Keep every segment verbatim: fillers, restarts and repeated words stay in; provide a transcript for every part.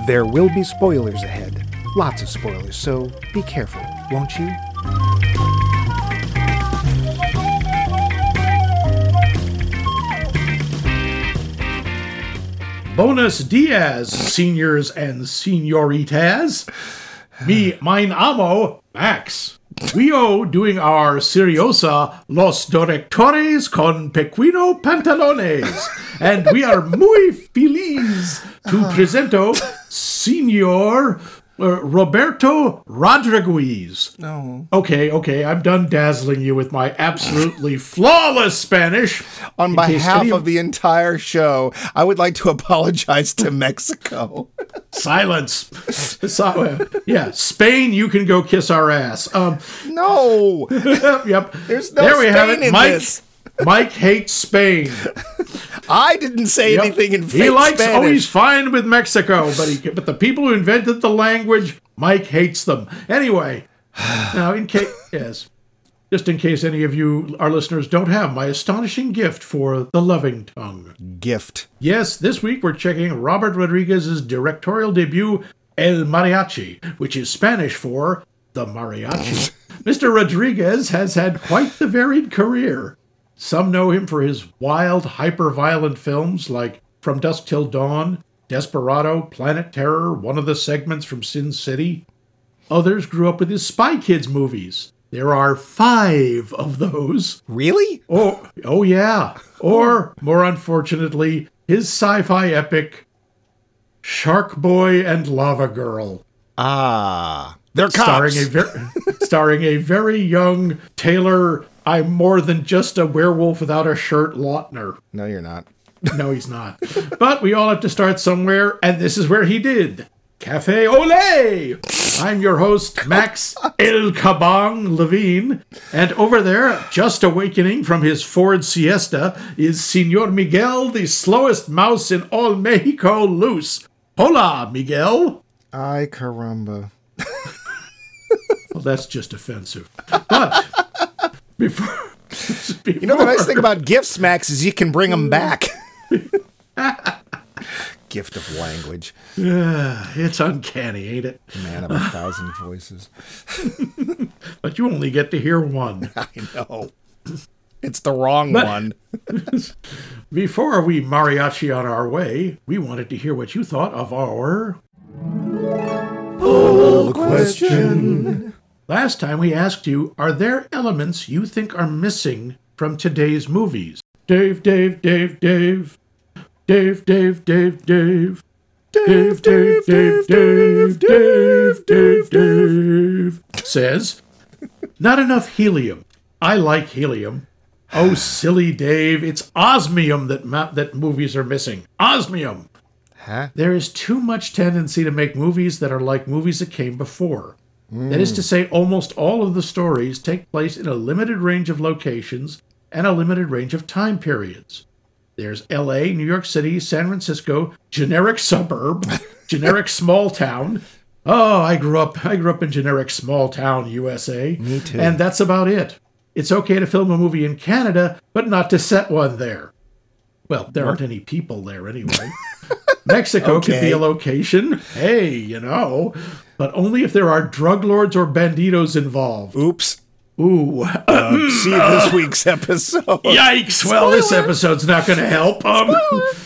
There will be spoilers ahead. Lots of spoilers, so be careful, won't you? Buenos dias, seniors and senoritas. Me, mine amo, Max. We are doing our Seriosa Los Directores con Pequino Pantalones. And we are muy feliz to presento Senor uh, Roberto Rodriguez. No. Okay, okay, I'm done dazzling you with my absolutely flawless Spanish. On In behalf any- of the entire show, I would like to apologize to Mexico. Silence. So, yeah, Spain, you can go kiss our ass. Um, No! yep. There's no there we have Spain it. in Mike, this. Mike hates Spain. I didn't say Yep. anything in fake He likes. Spanish. Oh, he's fine with Mexico, but he. But the people who invented the language, Mike hates them. Anyway, now in case yes, just in case any of you, our listeners, don't have my astonishing gift for the loving tongue. Gift. Yes, this week we're checking Robert Rodriguez's directorial debut, El Mariachi, which is Spanish for the mariachi. Mister Rodriguez has had quite the varied career. Some know him for his wild, hyper-violent films like From Dusk Till Dawn, Desperado, Planet Terror, one of the segments from Sin City. Others grew up with his Spy Kids movies. There are five of those. Really? Oh, oh yeah. Or, more unfortunately, his sci-fi epic, Shark Boy and Lava Girl. Ah. They're cops. Starring a, ver- starring a very young Taylor, I'm more than just a werewolf without a shirt, Lautner. No, you're not. No, he's not. But we all have to start somewhere, and this is where he did. Cafe Olé! I'm your host, Max El Kabang Levine, and over there, just awakening from his Ford siesta, is Senor Miguel, the slowest mouse in all Mexico loose. Hola, Miguel! Ay, caramba. Well, that's just offensive. But, before... before You know the nice thing about gifts, Max, is you can bring them back. Gift of language. Uh, it's uncanny, ain't it? Man of a thousand voices. But you only get to hear one. I know. It's the wrong But- one. Before we mariachi on our way, we wanted to hear what you thought of our... Poll question. Last time we asked you, are there elements you think are missing from today's movies? Dave, Dave, Dave, Dave. Dave, Dave, Dave, Dave. Dave, Dave, Dave, Dave, Dave, Dave, Dave. Says, not enough helium. I like helium. Oh, silly Dave, it's osmium that ma- that movies are missing. Osmium. Huh? There is too much tendency to make movies that are like movies that came before. That is to say, almost all of the stories take place in a limited range of locations and a limited range of time periods. There's L A, New York City, San Francisco, generic suburb, generic small town. Oh, I grew up I grew up in generic small town U S A. Me too. And that's about it. It's okay to film a movie in Canada, but not to set one there. Well, there aren't any people there anyway. Mexico could be Okay. a location. Hey, you know. But only if there are drug lords or banditos involved. Oops. Ooh. Um, see this week's episode. Yikes. Well, this Spoiler. episode's not going to help. Um,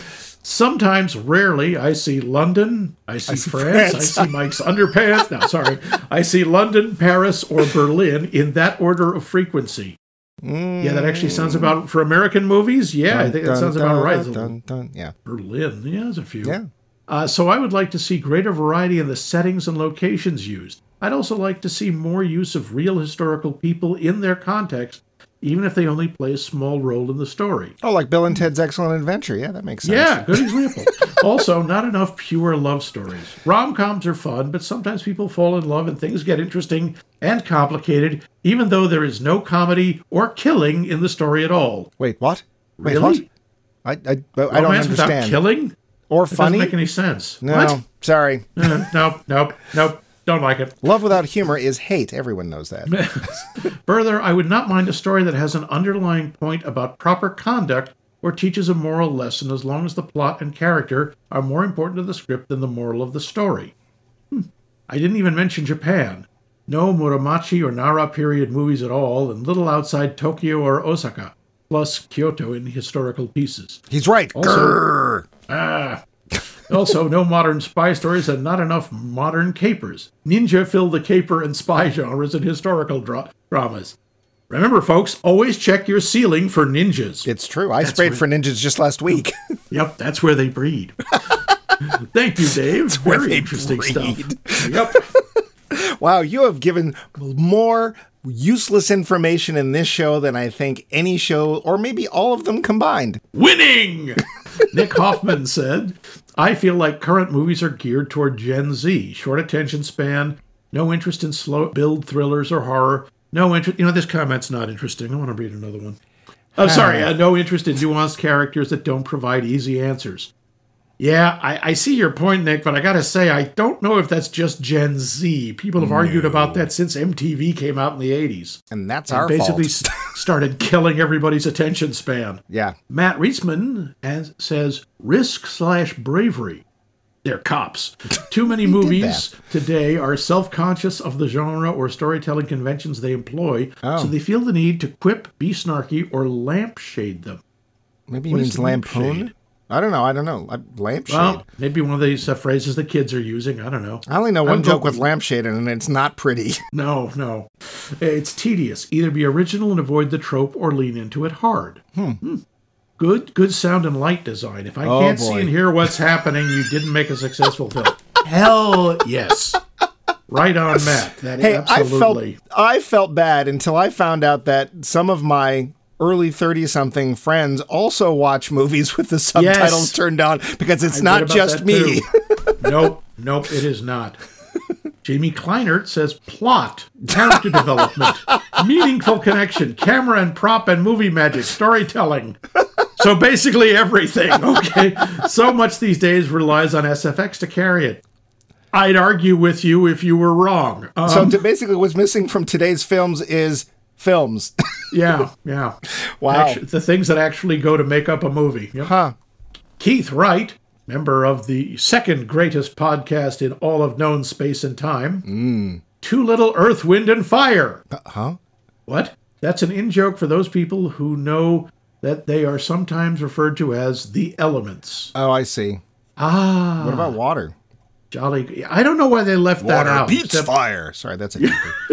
sometimes, rarely, I see London, I see, see France, France. I see Mike's underpants. No, sorry. I see London, Paris, or Berlin in that order of frequency. Yeah, that actually sounds about, for American movies, yeah, I think that Dun, sounds dun, about right. dun, dun, dun. Yeah. Berlin, yeah, there's a few. Yeah. Uh, so I would like to see greater variety in the settings and locations used. I'd also like to see more use of real historical people in their context, even if they only play a small role in the story. Oh, like Bill and Ted's Excellent Adventure. Yeah, that makes sense. Yeah, good example. Also, not enough pure love stories. Rom-coms are fun, but sometimes people fall in love and things get interesting and complicated, even though there is no comedy or killing in the story at all. Wait, what? Wait, Really? what? I, I, I don't Romance without understand. killing? Or That funny? doesn't make any sense. No, What? sorry. Uh, nope, nope, nope. Don't like it. Love without humor is hate. Everyone knows that. Further, I would not mind a story that has an underlying point about proper conduct or teaches a moral lesson as long as the plot and character are more important to the script than the moral of the story. Hmm. I didn't even mention Japan. No Muromachi or Nara period movies at all, and little outside Tokyo or Osaka, plus Kyoto in historical pieces. He's right. Also, Grrr. ah, also, no modern spy stories and not enough modern capers. Ninja fill the caper and spy genres in historical dra- dramas. Remember, folks, always check your ceiling for ninjas. It's true. I That's sprayed where- for ninjas just last week. Yep, that's where they breed. Thank you, Dave. where Very they interesting breed. stuff. Yep. Wow, you have given more useless information in this show than I think any show, or maybe all of them combined. Winning! Nick Hoffman said, I feel like current movies are geared toward Gen Z. Short attention span, no interest in slow build thrillers or horror. No interest. You know, this comment's not interesting. I want to read another one. Oh, sorry. Uh, no interest in nuanced characters that don't provide easy answers. Yeah, I, I see your point, Nick, but I gotta say, I don't know if that's just Gen Z. People have argued about that since M T V came out in the eighties. And that's And our basically fault. s- started killing everybody's attention span. Yeah. Matt Rietzman has, says, risk slash bravery. They're cops. Too many did movies today are self-conscious of the genre or storytelling conventions they employ, Oh. so they feel the need to quip, be snarky, or lampshade them. Maybe he What means is lampoon? lampshade? I don't know. I don't know. Uh, Lampshade. Well, maybe one of these uh, phrases the kids are using. I don't know. I only know one I'm joke go- with lampshade, and it's not pretty. No, no. It's tedious. Either be original and avoid the trope or lean into it hard. Hmm. Good, good sound and light design. If I Oh, can't boy. see and hear what's happening, you didn't make a successful film. Hell yes. Right on, Matt. That Hey, absolutely. I felt I felt bad until I found out that some of my early thirty-something friends also watch movies with the subtitles Yes. turned on because it's I not read about just that me. too. Nope, nope, it is not. Jamie Kleinert says plot, character development, meaningful connection, camera and prop and movie magic, storytelling. So basically everything, okay? So much these days relies on S F X to carry it. I'd argue with you if you were wrong. Um, So to basically what's missing from today's films is films. yeah, yeah. Wow. Actu- the things that actually go to make up a movie. Yep. Huh. Keith Wright, member of the second greatest podcast in all of known space and time, mm. Too Little Earth, Wind, and Fire. Uh, huh? What? That's an in-joke for those people who know that they are sometimes referred to as the elements. Oh, I see. Ah. What about water? Jolly. I don't know why they left that Water out. beats except- fire. Sorry, that's a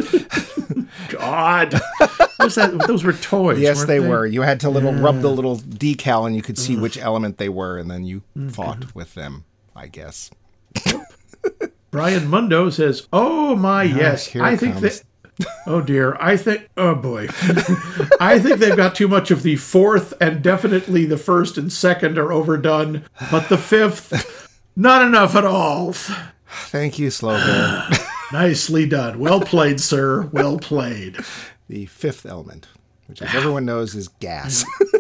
God. What's that? Those were toys. Yes, weren't they were. You had to little rub the little decal, and you could Mm. see which element they were, and then you fought with them, I guess. Brian Mundo says, "Oh my, yes, here I it think comes. that." Oh dear, I think. Oh boy, I think they've got too much of the fourth, and definitely the first and second are overdone, but the fifth, not enough at all. Thank you, Slow Bear. Nicely done. Well played, sir. Well played. The fifth element, which as everyone knows is gas.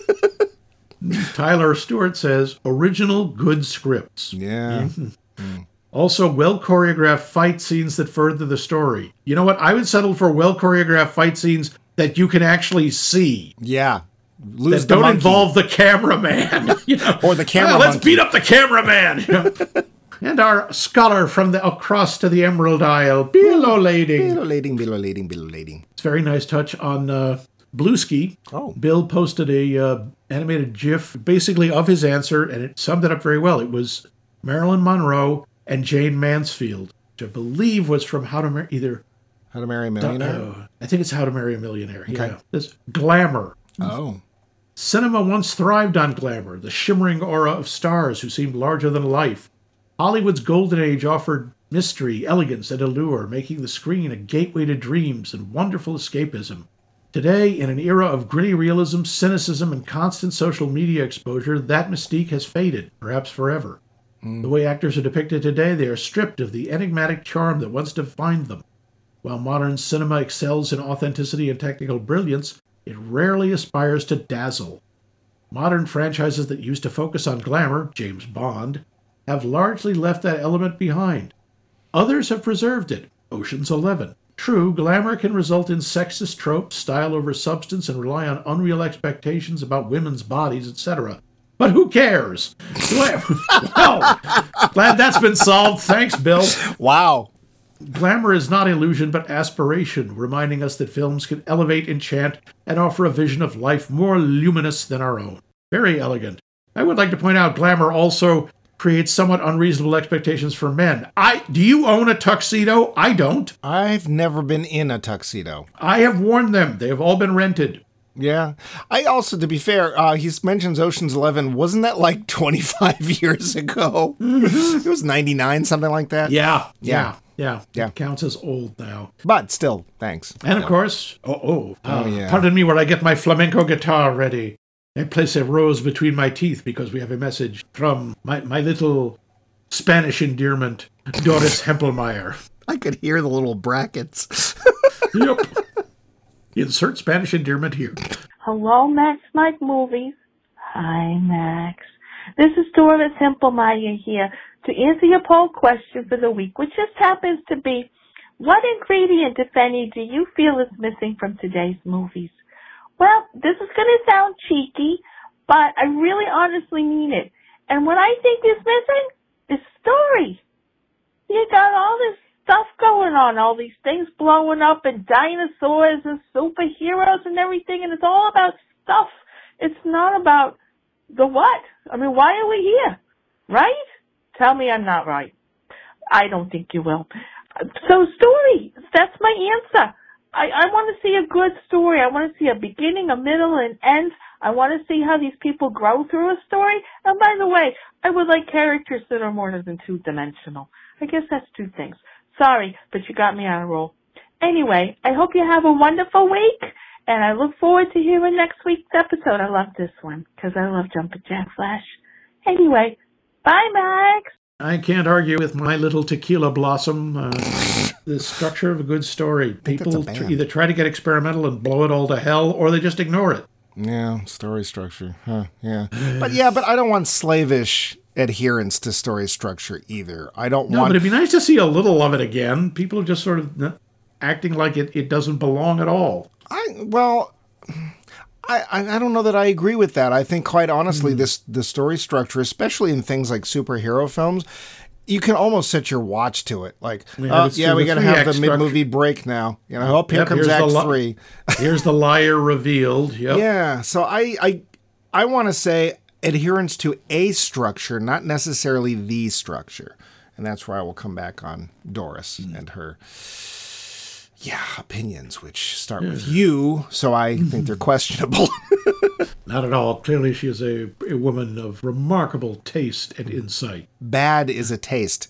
Tyler Stewart says, "Original good scripts." Yeah. Also, well-choreographed fight scenes that further the story. You know what? I would settle for well-choreographed fight scenes that you can actually see. Yeah. Lose That the don't monkey. involve the cameraman. You know? Or the camera "Ah, let's monkey." beat up the cameraman. You know? And our scholar from the across to the Emerald Isle, Bilo Lading. Below lading, below lading, below lading. It's a very nice touch on uh, Bluesky. Oh. Bill posted a uh, animated GIF basically of his answer, and it summed it up very well. It was Marilyn Monroe and Jane Mansfield, which I believe was from How to Marry either. How to Marry a Millionaire? Uh, I think it's How to Marry a Millionaire. Yeah, this glamour. Oh. Cinema once thrived on glamour, the shimmering aura of stars who seemed larger than life. Hollywood's golden age offered mystery, elegance, and allure, making the screen a gateway to dreams and wonderful escapism. Today, in an era of gritty realism, cynicism, and constant social media exposure, that mystique has faded, perhaps forever. The way actors are depicted today, they are stripped of the enigmatic charm that once defined them. While modern cinema excels in authenticity and technical brilliance, it rarely aspires to dazzle. Modern franchises that used to focus on glamour, James Bond, have largely left that element behind. Others have preserved it, Ocean's Eleven. True, glamour can result in sexist tropes, style over substance, and rely on unreal expectations about women's bodies, et cetera. But who cares? Well, glad that's been solved. Thanks, Bill. Wow. Glamour is not illusion, but aspiration, reminding us that films can elevate, enchant, and offer a vision of life more luminous than our own. Very elegant. I would like to point out glamour also creates somewhat unreasonable expectations for men. I do you own a tuxedo? I don't. I've never been in a tuxedo. I have worn them. They have all been rented. Yeah. I also, to be fair, uh, he mentions Ocean's Eleven. Wasn't that like twenty-five years ago? It was ninety-nine, something like that. Yeah. Yeah. Yeah. Yeah. It counts as old now. But still, thanks. And of course, oh, oh, uh, Oh, yeah. pardon me while I get my flamenco guitar ready. I place a rose between my teeth because we have a message from my, my little Spanish endearment, Doris Hempelmeyer. I could hear the little brackets. Yep. Insert Spanish endearment here. Hello, Max Mike Movies. Hi, Max. This is Doris Hempelmeyer here to answer your poll question for the week, which just happens to be, what ingredient, if any, do you feel is missing from today's movies? Well, this is going to sound cheeky, but I really honestly mean it. And what I think is missing is story. You got all this stuff going on, all these things blowing up and dinosaurs and superheroes and everything, and it's all about stuff. It's not about the what. I mean, why are we here? Right? Tell me I'm not right. I don't think you will. So story, that's my answer. I, I want to see a good story. I want to see a beginning, a middle, and end. I want to see how these people grow through a story. And by the way, I would like characters that are more than two-dimensional. I guess that's two things. Sorry, but you got me on a roll. Anyway, I hope you have a wonderful week, and I look forward to hearing next week's episode. I love this one, because I love Jumpin' Jack Flash. Anyway, bye, Max. I can't argue with my little tequila blossom. Uh, the structure of a good story. People that's a tr- band. either try to get experimental and blow it all to hell, or they just ignore it. Yeah, story structure. Huh, yeah. But yeah, but I don't want slavish adherence to story structure either. I don't No, want... but it'd be nice to see a little of it again. People are just sort of n- acting like it, it doesn't belong at all. I well, I, I I don't know that I agree with that. I think, quite honestly, Hmm. this the story structure, especially in things like superhero films, you can almost set your watch to it. Like, Yeah, oh, it's yeah, the we got to three have act the structure. mid-movie break now. You know, oh, here Yep, comes here's the Act li- Three. Here's the liar revealed. Yep. Yeah, so I I I want to say adherence to a structure, not necessarily the structure, and that's where I will come back on Doris and her. Yeah, opinions, which start with you, so I think they're questionable. Not at all. Clearly, she is a, a woman of remarkable taste and insight. Bad is a taste.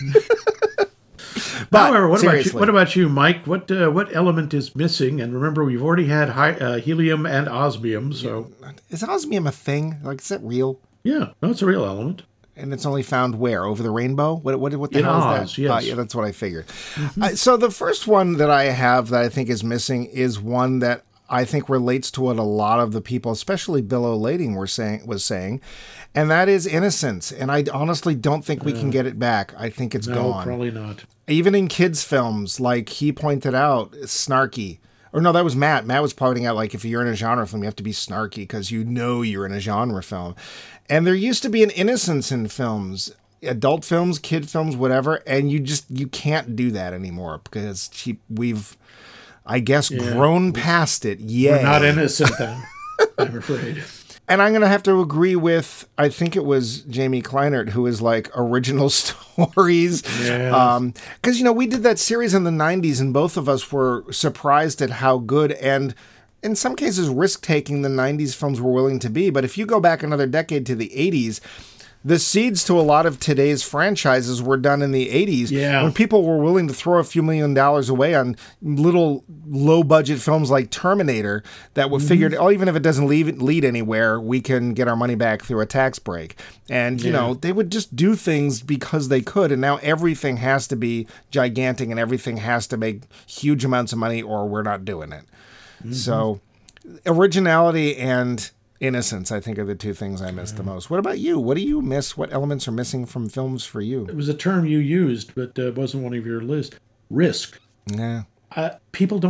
But However, what about you? seriously. What about you, Mike? What uh, what element is missing? And remember, we've already had hi- uh, helium and osmium, so Is osmium a thing? Like, is that real? yeah, no, it's a real element. And it's only found where? Over the rainbow? What what, what the In hell Oz, is that? yes. Uh, yeah, that's what I figured. Uh, so the first one that I have that I think is missing is one that I think relates to what a lot of the people, especially Bill O'Lading, were saying was saying, and that is innocence. And I honestly don't think we can get it back. I think it's No, gone. probably not. Even in kids' films, like he pointed out, snarky. Or no, that was Matt. Matt was pointing out, like, if you're in a genre film, you have to be snarky because you know you're in a genre film. And there used to be an innocence in films, adult films, kid films, whatever, and you just, you can't do that anymore because she, we've, I guess, grown past it. Yeah. We're not innocent then, I'm afraid. And I'm going to have to agree with, I think it was Jamie Kleinert, who is like original stories. Yeah. Um, 'cause, you know, we did that series in the nineties and both of us were surprised at how good and in some cases risk-taking the nineties films were willing to be. But if you go back another decade to the eighties, the seeds to a lot of today's franchises were done in the eighties Yeah. when people were willing to throw a few million dollars away on little low-budget films like Terminator that were figured, oh, even if it doesn't lead, lead anywhere, we can get our money back through a tax break. And, you Yeah. know, they would just do things because they could, and now everything has to be gigantic and everything has to make huge amounts of money or we're not doing it. So originality and innocence, I think, are the two things I miss the most. What about you? What do you miss? What elements are missing from films for you? It was a term you used, but uh, wasn't one of your list. Risk. Yeah. Uh, people don't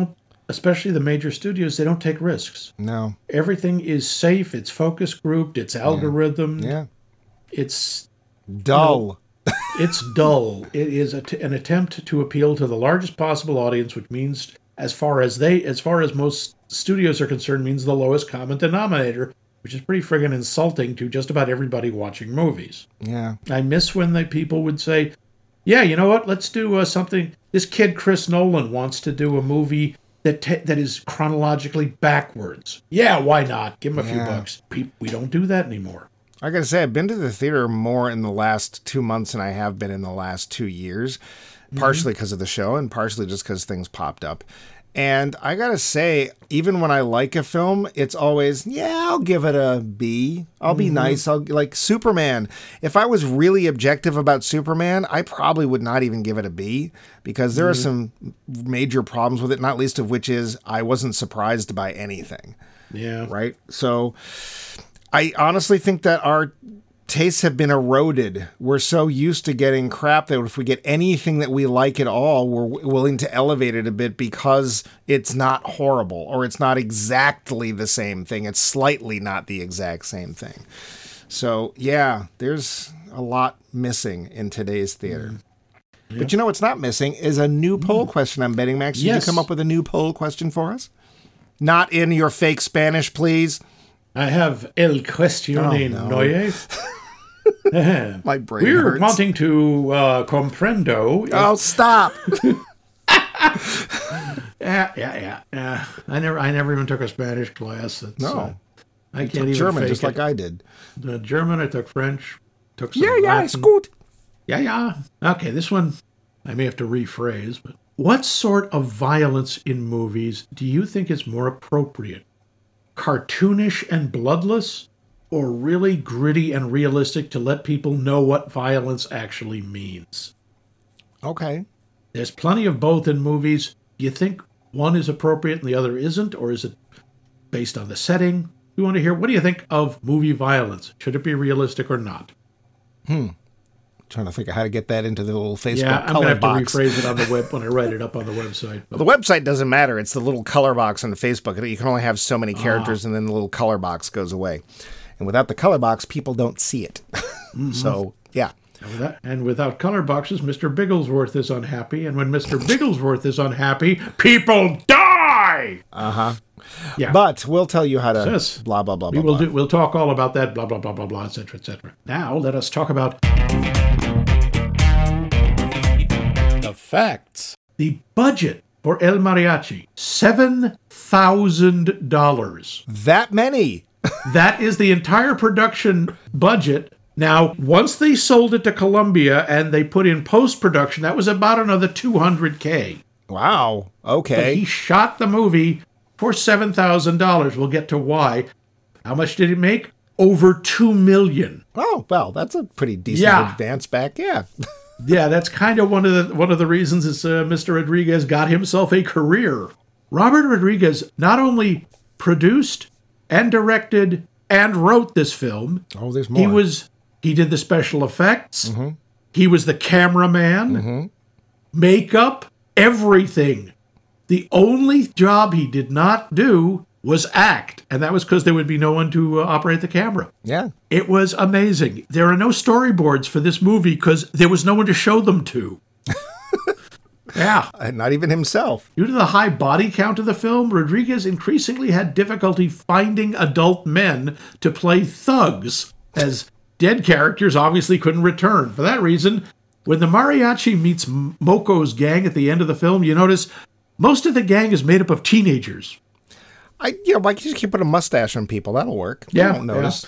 especially the major studios, they don't take risks. No. Everything is safe. It's focus grouped. It's algorithmed. Yeah. It's Dull. You know, it's dull. It is a t- an attempt to appeal to the largest possible audience, which means, as far as they, as far as most studios are concerned, means the lowest common denominator, which is pretty friggin' insulting to just about everybody watching movies. Yeah. I miss when the people would say, yeah, you know what, let's do uh, something. This kid, Chris Nolan, wants to do a movie that t- that is chronologically backwards. Yeah, why not? Give him a Yeah. few bucks. Pe- we don't do that anymore. I gotta say, I've been to the theater more in the last two months than I have been in the last two years, partially because of the show and partially just because things popped up. And I gotta say, even when I like a film, it's always, yeah, I'll give it a B. I'll be nice. I'll like Superman. If I was really objective about Superman, I probably would not even give it a B because there are some major problems with it, not least of which is I wasn't surprised by anything. Yeah. Right? So I honestly think that our tastes have been eroded. We're so used to getting crap that if we get anything that we like at all, we're w- willing to elevate it a bit because it's not horrible or it's not exactly the same thing. It's slightly not the exact same thing. So, yeah, there's a lot missing in today's theater. Yeah. But you know what's not missing is a new poll question, I'm betting, Max. Did Yes. you come up with a new poll question for us? Not in your fake Spanish, please. I have El Cuestione Oh, no. Noye. My brain We're hurts. wanting to uh, comprendo. if- Oh, stop. yeah, yeah, yeah, yeah. I never, I never even took a Spanish class. That's, No. uh, I can't even German, fake just it. like I did. Uh, German. I took French. Took some Yeah, yeah, Latin. it's good. Yeah, yeah. Okay, this one I may have to rephrase, but what sort of violence in movies do you think is more appropriate? Cartoonish and bloodless, or really gritty and realistic to let people know what violence actually means? Okay. There's plenty of both in movies. Do you think one is appropriate and the other isn't, or is it based on the setting? We want to hear, what do you think of movie violence? Should it be realistic or not? Trying to think of how to get that into the little Facebook Yeah, I'm color going to have box. to rephrase it on the web when I write it up on the website. Well, the website doesn't matter. It's the little color box on the Facebook. You can only have so many characters, and then the little color box goes away. And without the color box, people don't see it. So, yeah. And without, and without color boxes, Mister Bigglesworth is unhappy. And when Mister Bigglesworth is unhappy, people die! Uh-huh. Yeah. But we'll tell you how to Yes. blah, blah, blah, we blah, will blah. do, we'll talk all about that, blah, blah, blah, blah, blah, et cetera, et cetera. Now, let us talk about the facts. The budget for El Mariachi, seven thousand dollars. That many. That is the entire production budget. Now, once they sold it to Columbia and they put in post-production, that was about another two hundred K. Wow. But Okay. he shot the movie for seven thousand dollars. We'll get to why. How much did it make? Over two million dollars. Oh, well, that's a pretty decent Yeah. advance back. Yeah. Yeah, that's kind of one of the one of the reasons is uh, Mister Rodriguez got himself a career. Robert Rodriguez not only produced and directed and wrote this film. Oh, there's more. He was he did the special effects. He was the cameraman, makeup, everything. The only job he did not do was act, and that was because there would be no one to uh, operate the camera. Yeah. It was amazing. There are no storyboards for this movie because there was no one to show them to. Yeah. And not even himself. Due to the high body count of the film, Rodriguez increasingly had difficulty finding adult men to play thugs, as dead characters obviously couldn't return. For that reason, when the mariachi meets Moko's gang at the end of the film, you notice most of the gang is made up of teenagers. I, you know, why can't you just keep putting a mustache on people? That'll work. They Yeah, won't notice.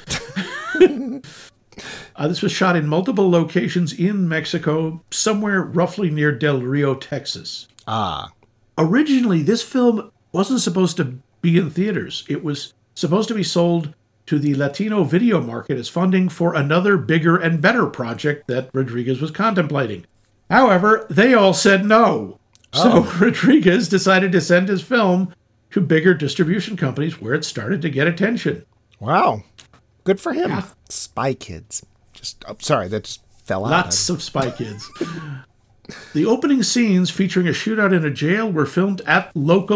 Uh, this was shot in multiple locations in Mexico, somewhere roughly near Del Rio, Texas. Ah. Originally, this film wasn't supposed to be in theaters. It was supposed to be sold to the Latino video market as funding for another bigger and better project that Rodriguez was contemplating. However, they all said no. So Rodriguez decided to send his film to bigger distribution companies where it started to get attention. Wow. Good for him. Yeah. Spy Kids. Just, oh, sorry, that just fell out. Lots of Spy Kids. The opening scenes featuring a shootout in a jail were filmed at local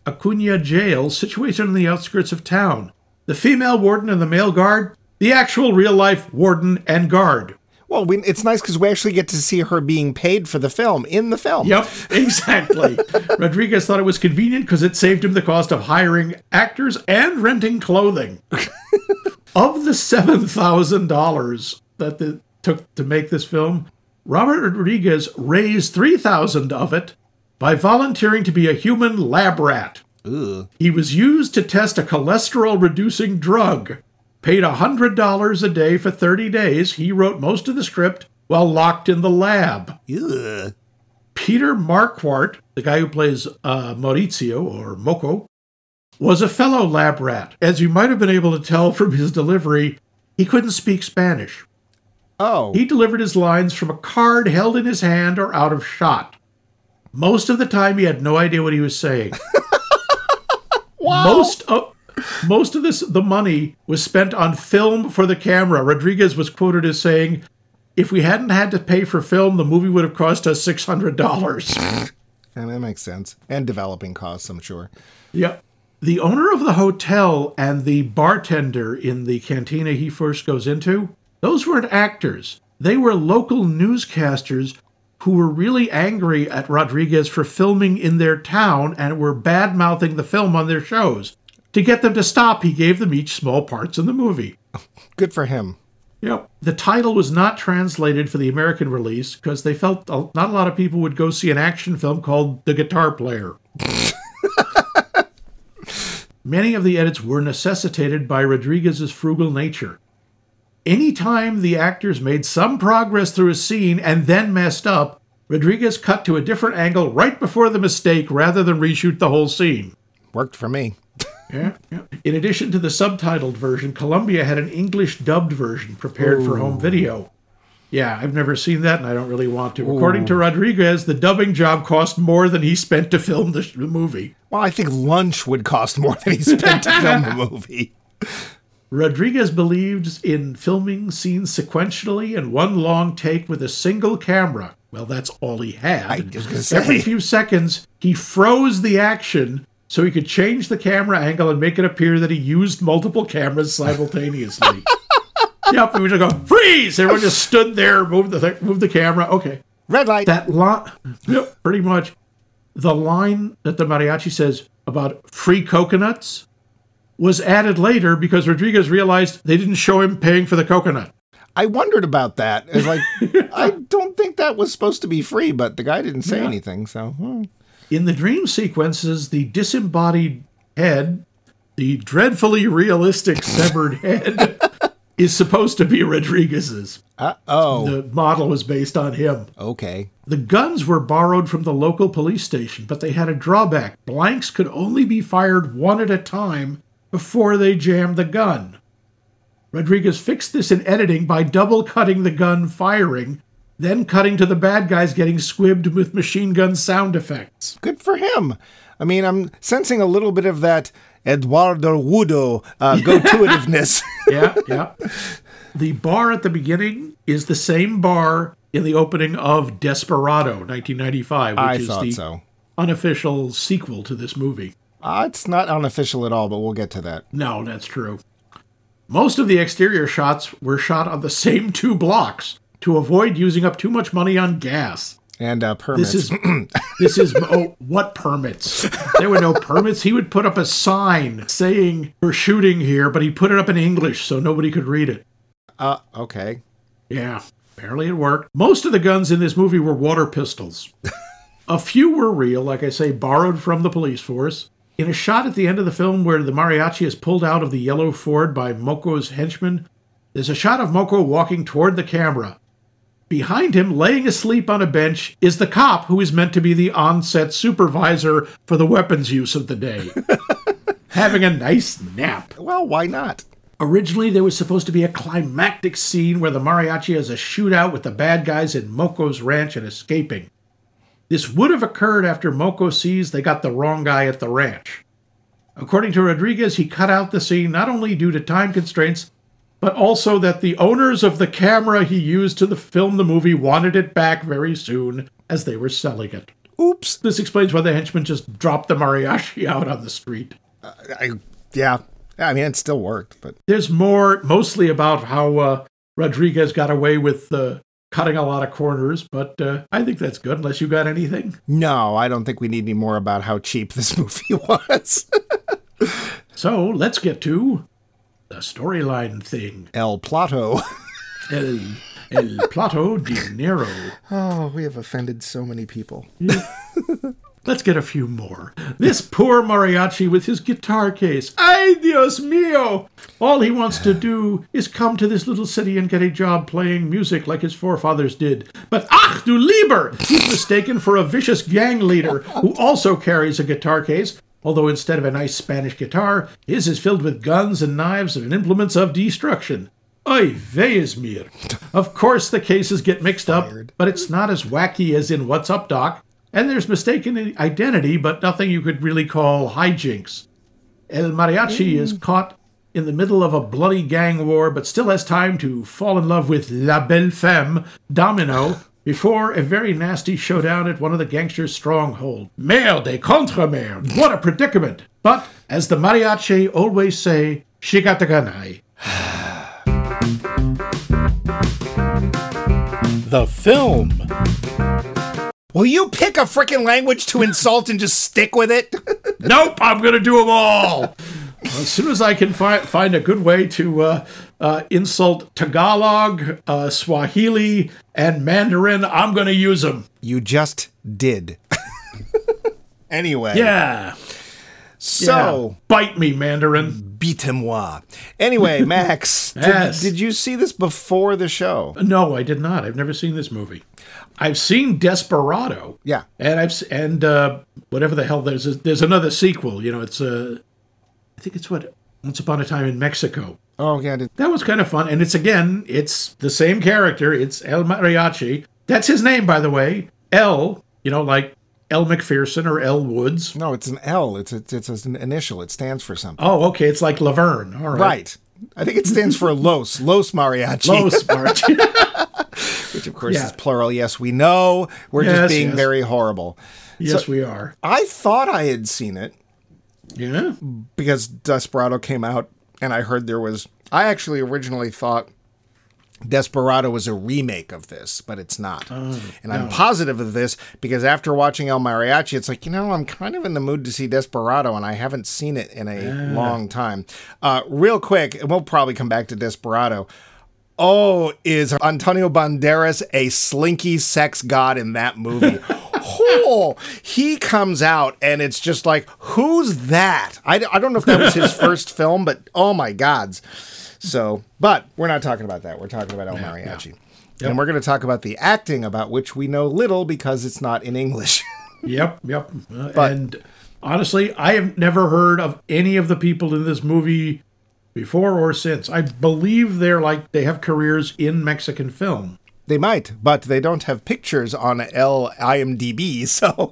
Acuna jail situated on the outskirts of town. The female warden and the male guard, the actual real-life warden and guard. Well, we, it's nice because we actually get to see her being paid for the film, in the film. Yep, exactly. Rodriguez thought it was convenient because it saved him the cost of hiring actors and renting clothing. Of the seven thousand dollars that it took to make this film, Robert Rodriguez raised three thousand dollars of it by volunteering to be a human lab rat. Ugh. He was used to test a cholesterol-reducing drug. Paid one hundred dollars a day for thirty days, he wrote most of the script while locked in the lab. Ugh. Peter Marquardt, the guy who plays uh, Maurizio, or Moco, was a fellow lab rat. As you might have been able to tell from his delivery, he couldn't speak Spanish. Oh. He delivered his lines from a card held in his hand or out of shot. Most of the time, he had no idea what he was saying. Wow. Most of... Most of this, the money was spent on film for the camera. Rodriguez was quoted as saying, if we hadn't had to pay for film, the movie would have cost us six hundred dollars. And that makes sense. And developing costs, I'm sure. Yeah. The owner of the hotel and the bartender in the cantina he first goes into, those weren't actors. They were local newscasters who were really angry at Rodriguez for filming in their town and were bad-mouthing the film on their shows. To get them to stop, he gave them each small parts in the movie. Good for him. Yep. The title was not translated for the American release because they felt not a lot of people would go see an action film called The Guitar Player. Many of the edits were necessitated by Rodriguez's frugal nature. Anytime the actors made some progress through a scene and then messed up, Rodriguez cut to a different angle right before the mistake rather than reshoot the whole scene. Worked for me. Yeah, yeah. In addition to the subtitled version, Columbia had an English dubbed version prepared Ooh. for home video. Yeah, I've never seen that, and I don't really want to. Ooh. According to Rodriguez, the dubbing job cost more than he spent to film the, the movie. Well, I think lunch would cost more than he spent to film the movie. Rodriguez believes in filming scenes sequentially in one long take with a single camera. Well, that's all he had. I was gonna say. Every few seconds, he froze the action so he could change the camera angle and make it appear that he used multiple cameras simultaneously. Yep, we would just go, freeze! Everyone just stood there, moved the, th- moved the camera. Okay. Red light. That line, yep, pretty much. The line that the mariachi says about free coconuts was added later because Rodriguez realized they didn't show him paying for the coconut. I wondered about that. It's like, I don't think that was supposed to be free, but the guy didn't say yeah. anything, so... Hmm. In the dream sequences, the disembodied head, the dreadfully realistic severed head, is supposed to be Rodriguez's. Uh-oh. The model was based on him. Okay. The guns were borrowed from the local police station, but they had a drawback. Blanks could only be fired one at a time before they jammed the gun. Rodriguez fixed this in editing by double-cutting the gun firing, then cutting to the bad guys getting squibbed with machine gun sound effects. Good for him. I mean, I'm sensing a little bit of that Eduardo Wudo uh, go-to-itiveness. Yeah, yeah. The bar at the beginning is the same bar in the opening of Desperado, nineteen ninety-five, which I is thought the so. unofficial sequel to this movie. Uh, it's not unofficial at all, but we'll get to that. No, that's true. Most of the exterior shots were shot on the same two blocks to avoid using up too much money on gas. And uh, permits. This is, this is, oh, what permits? There were no permits. He would put up a sign saying, we're shooting here, but he put it up in English so nobody could read it. Uh, okay. Yeah, apparently it worked. Most of the guns in this movie were water pistols. A few were real, like I say, borrowed from the police force. In a shot at the end of the film where the mariachi is pulled out of the yellow Ford by Moco's henchmen, there's a shot of Moco walking toward the camera. Behind him, laying asleep on a bench, is the cop who is meant to be the on-set supervisor for the weapons use of the day. Having a nice nap. Well, why not? Originally, there was supposed to be a climactic scene where the mariachi has a shootout with the bad guys in Moco's ranch and escaping. This would have occurred after Moco sees they got the wrong guy at the ranch. According to Rodriguez, he cut out the scene not only due to time constraints, but also that the owners of the camera he used to the film the movie wanted it back very soon as they were selling it. Oops. This explains why the henchmen just dropped the mariachi out on the street. Uh, I, yeah. I mean, it still worked, but... There's more, mostly about how uh, Rodriguez got away with uh, cutting a lot of corners, but uh, I think that's good, unless you got anything. No, I don't think we need any more about how cheap this movie was. So, let's get to the storyline thing. El Plato. El, El Plato de Nero. Oh, we have offended so many people. Let's get a few more. This poor mariachi with his guitar case. Ay, Dios mío! All he wants to do is come to this little city and get a job playing music like his forefathers did. But ach du lieber! He's mistaken for a vicious gang leader who also carries a guitar case, although instead of a nice Spanish guitar, his is filled with guns and knives and implements of destruction. Oy vey is mir. Of course the cases get mixed up, but it's not as wacky as in What's Up, Doc? And there's mistaken identity, but nothing you could really call hijinks. El Mariachi mm. is caught in the middle of a bloody gang war, but still has time to fall in love with La Belle Femme, Domino, before a very nasty showdown at one of the gangsters' stronghold. Merde, contre merde, what a predicament! But, as the Mariachi always say, Shigataganae. The film. Will you pick a frickin' language to insult and just stick with it? Nope, I'm going to do them all. As soon as I can fi- find a good way to uh, uh, insult Tagalog, uh, Swahili, and Mandarin, I'm going to use them. You just did. Anyway. Yeah. So. Yeah. Bite me, Mandarin. Beat-moi. Anyway, Max, yes. did, did you see this before the show? No, I did not. I've never seen this movie. I've seen Desperado. Yeah. And I've and uh, whatever the hell, there's a, there's another sequel. You know, it's uh, I think it's what, Once Upon a Time in Mexico. Oh, yeah. Did... That was kind of fun. And it's, again, it's the same character. It's El Mariachi. That's his name, by the way. El, you know, like El McPherson or El Woods. No, it's an L. It's, it's, it's an initial. It stands for something. Oh, okay. It's like Laverne. All right. Right. I think it stands for Los. Los Mariachi. Los Mariachi. Which, of course, yeah. is plural. Yes, we know. We're yes, just being yes. very horrible. Yes, so, we are. I thought I had seen it. Yeah? Because Desperado came out, and I heard there was... I actually originally thought Desperado was a remake of this, but it's not. Oh, and no. I'm positive of this, because after watching El Mariachi, it's like, you know, I'm kind of in the mood to see Desperado, and I haven't seen it in a yeah. long time. Uh, real quick, and we'll probably come back to Desperado... Oh, is Antonio Banderas a slinky sex god in that movie? Oh, he comes out and it's just like, who's that? I, I don't know if that was his first film, but oh my gods. So, but we're not talking about that. We're talking about El Mariachi. Yeah, yeah. Yep. And we're going to talk about the acting, about which we know little because it's not in English. Yep, yep. Uh, but, and honestly, I have never heard of any of the people in this movie before or since. I believe they're like, they have careers in Mexican film. They might, but they don't have pictures on L I M D B, so...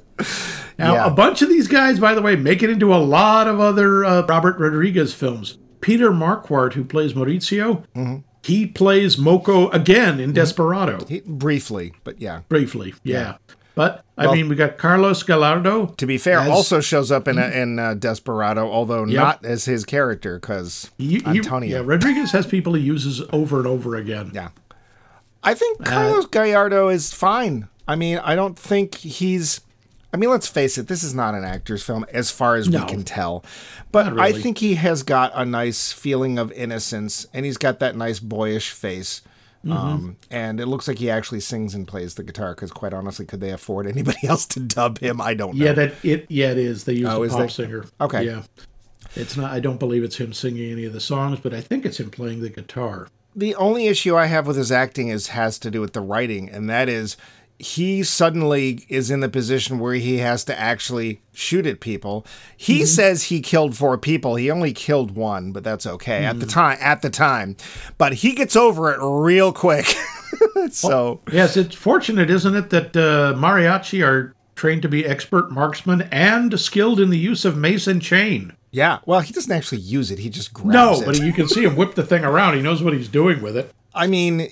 Now, yeah. a bunch of these guys, by the way, make it into a lot of other uh, Robert Rodriguez films. Peter Marquardt, who plays Mauricio, mm-hmm. he plays Moco again in Desperado. He, briefly, but yeah. Briefly, yeah. yeah. But, I well, mean, we got Carlos Gallardo. To be fair, as, also shows up in a, in uh, Desperado, although yep. not as his character, because Antonio. Yeah, Rodriguez has people he uses over and over again. Yeah. I think Carlos uh, Gallardo is fine. I mean, I don't think he's... I mean, let's face it, this is not an actor's film, as far as no, we can tell. But really. I think he has got a nice feeling of innocence, and he's got that nice boyish face. Mm-hmm. Um, and it looks like he actually sings and plays the guitar, because quite honestly, could they afford anybody else to dub him? I don't know. Yeah, that it. Yeah, it is. They use oh, a pop they? singer. Okay. Yeah. It's not. I don't believe it's him singing any of the songs, but I think it's him playing the guitar. The only issue I have with his acting is has to do with the writing, and that is he suddenly is in the position where he has to actually shoot at people. He mm-hmm. says he killed four people. He only killed one, but that's okay mm. at the time. At the time, but he gets over it real quick. so well, yes, it's fortunate, isn't it, that uh, mariachi are trained to be expert marksmen and skilled in the use of mace and chain. Yeah, well, he doesn't actually use it. He just grabs no, it. No, but you can see him whip the thing around. He knows what he's doing with it. I mean,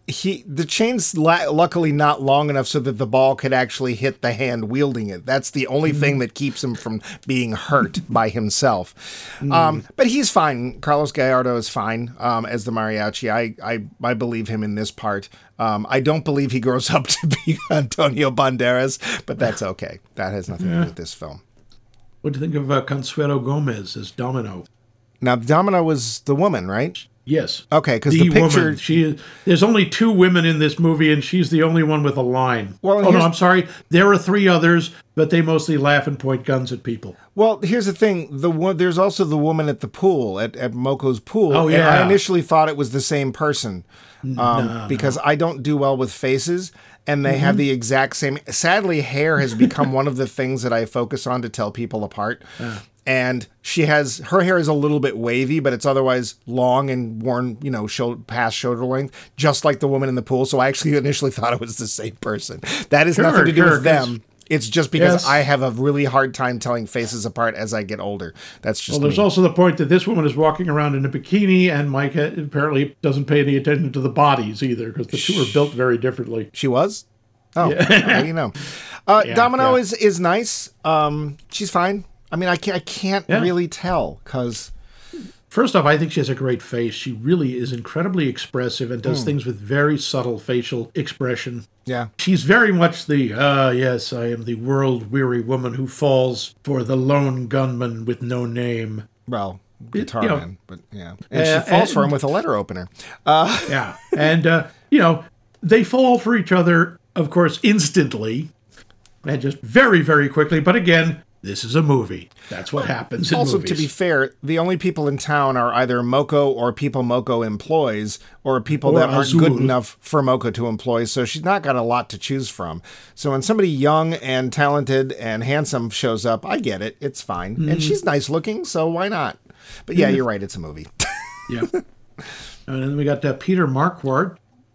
he the chain's la- luckily not long enough so that the ball could actually hit the hand wielding it. That's the only thing that keeps him from being hurt by himself. Mm. Um, but he's fine. Carlos Gallardo is fine um, as the mariachi. I, I I believe him in this part. Um, I don't believe he grows up to be Antonio Banderas, but that's okay. That has nothing yeah. to do with this film. What do you think of uh, Consuelo Gomez as Domino? Now, Domino was the woman, right? Yes. Okay, because the, the picture... Woman. She is, there's only two women in this movie, and she's the only one with a line. Well, oh, no, I'm sorry. There are three others, but they mostly laugh and point guns at people. Well, here's the thing. The one, There's also the woman at the pool, at, at Moko's pool. Oh, yeah. And I initially thought it was the same person um, no, no. because I don't do well with faces, and they mm-hmm. have the exact same... Sadly, hair has become one of the things that I focus on to tell people apart. Yeah. And she has, her hair is a little bit wavy, but it's otherwise long and worn, you know, shoulder, past shoulder length, just like the woman in the pool. So I actually initially thought it was the same person. That has sure, nothing to do sure, with them. It's just because yes. I have a really hard time telling faces apart as I get older. That's just Well, there's me. also the point that this woman is walking around in a bikini, and Mike apparently doesn't pay any attention to the bodies either, because the two are built very differently. She was? Oh, yeah. How do you know? Uh, yeah, Domino yeah. is, is nice. Um, she's fine. I mean, I can't, I can't yeah. really tell because... First off, I think she has a great face. She really is incredibly expressive and does mm. things with very subtle facial expression. Yeah. She's very much the, ah, uh, yes, I am the world-weary woman who falls for the lone gunman with no name. Well, guitar you know, man, but yeah. And uh, she falls and, for him with a letter opener. Uh, yeah. And, uh, you know, they fall for each other, of course, instantly and just very, very quickly. But again... This is a movie. That's what happens in also, movies. Also, to be fair, the only people in town are either Moko or people Moko employs or people or that aren't Azul. good enough for Moko to employ, so she's not got a lot to choose from. So when somebody young and talented and handsome shows up, I get it. It's fine. Mm. And she's nice looking, so why not? But yeah, mm. you're right. It's a movie. Yeah. And then we got uh, Peter Marquardt,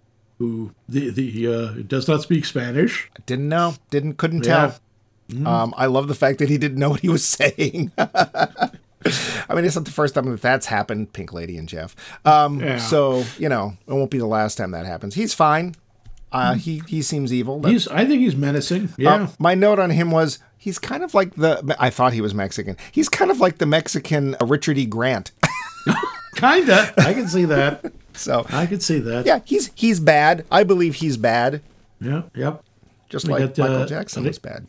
who the, the uh, does not speak Spanish. Didn't know. Didn't Couldn't yeah. tell. Mm. Um, I love the fact that he didn't know what he was saying. I mean, it's not the first time that that's happened, Pink Lady and Jeff. Um, yeah. So, you know, it won't be the last time that happens. He's fine. Uh, mm. He he seems evil. But, he's, I think he's menacing. Yeah. Uh, my note on him was he's kind of like the... I thought he was Mexican. He's kind of like the Mexican Richard E. Grant. Kinda. I can see that. So I can see that. Yeah, he's he's bad. I believe he's bad. Yeah, yep. Just we like got, Michael uh, Jackson was bad.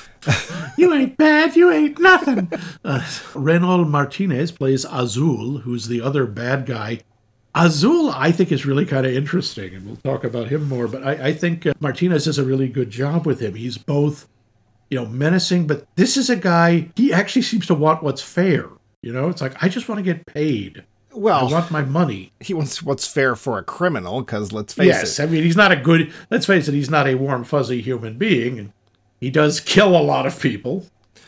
You ain't bad, you ain't nothing. Uh, Reynald Martinez plays Azul, who's the other bad guy. Azul, I think, is really kind of interesting, and we'll talk about him more, but I, I think uh, Martinez does a really good job with him. He's both, you know, menacing, but this is a guy, he actually seems to want what's fair. You know, it's like, I just want to get paid. Well, I want my money. He wants what's fair for a criminal, because let's face yes, it. Yes, I mean, he's not a good, let's face it, he's not a warm, fuzzy human being, and he does kill a lot of people.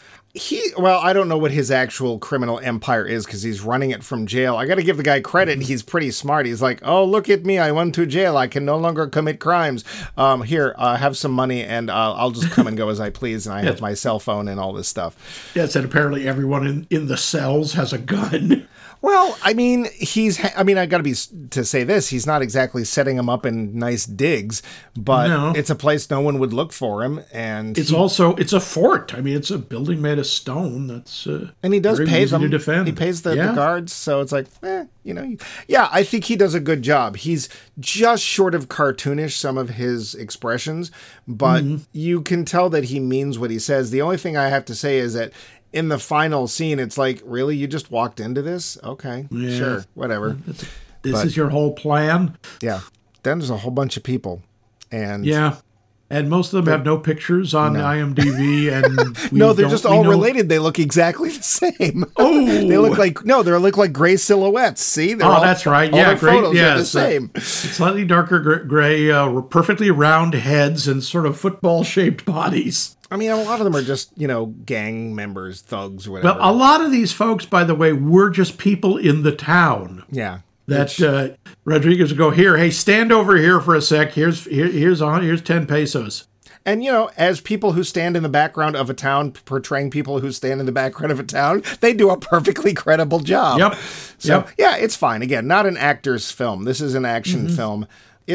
He, well, I don't know what his actual criminal empire is, because he's running it from jail. I got to give the guy credit. He's pretty smart. He's like, oh, look at me. I went to jail. I can no longer commit crimes. Um, here, uh, have some money, and uh, I'll just come and go as I please, and I have my cell phone and all this stuff. Yes, and apparently everyone in, in the cells has a gun. Well, I mean, he's, I mean, I got to be, to say this, he's not exactly setting him up in nice digs, but no. It's a place no one would look for him. And it's he, also, it's a fort. I mean, it's a building made of stone. That's, uh, and he does very pay easy them. to defend. He pays the, yeah. the guards. So it's like, eh, you know, yeah, I think he does a good job. He's just short of cartoonish, some of his expressions, but mm-hmm. you can tell that he means what he says. The only thing I have to say is that in the final scene, it's like, really? You just walked into this? Okay, yeah. Sure, whatever. This but, is your whole plan? Yeah. Then there's a whole bunch of people. And yeah. And most of them have no pictures on no. IMDb. And no, they're just all know... related. They look exactly the same. Oh, they look like no, they look like gray silhouettes. See? They're oh, all, that's right. All yeah, the great. photos Yeah, are the same. Uh, slightly darker gray, uh, perfectly round heads, and sort of football-shaped bodies. I mean, a lot of them are just, you know, gang members, thugs, or whatever. Well, a lot of these folks, by the way, were just people in the town. Yeah. That which, uh, Rodriguez would go, here, hey, stand over here for a sec. Here's here, here's on here's ten pesos. And, you know, as people who stand in the background of a town, portraying people who stand in the background of a town, they do a perfectly credible job. Yep. So, yep. yeah, it's fine. Again, not an actor's film. This is an action mm-hmm. film. It's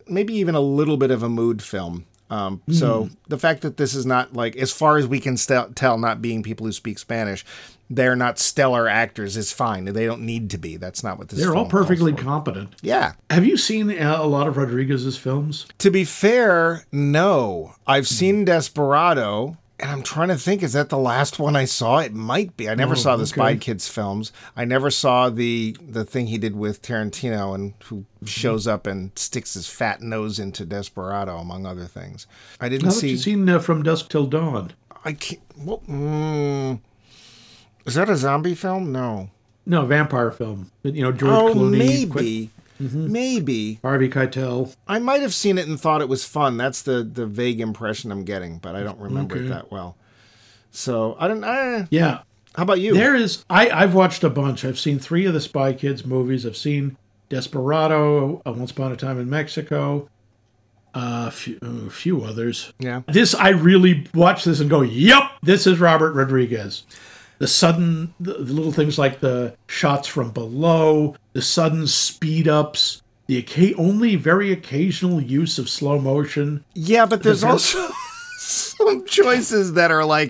maybe even a little bit of a mood film. Um, mm. So the fact that this is not like, as far as we can st- tell, not being people who speak Spanish, they're not stellar actors is fine. They don't need to be. That's not what this. They're film all perfectly calls for. competent. Yeah. Have you seen uh, a lot of Rodriguez's films? To be fair, no. I've seen Desperado. And I'm trying to think, is that the last one I saw? It might be. I never oh, saw the okay. Spy Kids films. I never saw the the thing he did with Tarantino and who shows up and sticks his fat nose into Desperado, among other things. I didn't How see... How you seen uh, From Dusk Till Dawn? I can't... Well, mm, is that a zombie film? No. No, vampire film. You know, George oh, Clooney. maybe. Quit- Mm-hmm. Maybe. Harvey Keitel. I might have seen it and thought it was fun. That's the, the vague impression I'm getting, but I don't remember okay. it that well. So, I don't know. Yeah. How about you? There is, I, I've watched a bunch. I've seen three of the Spy Kids movies. I've seen Desperado, uh, Once Upon a Time in Mexico, uh, a few, uh, a few others. Yeah. This, I really watch this and go, yep, this is Robert Rodriguez. The sudden, the, the little things like the shots from below, the sudden speed ups, the oca- only very occasional use of slow motion. Yeah, but there's The- also some choices that are like,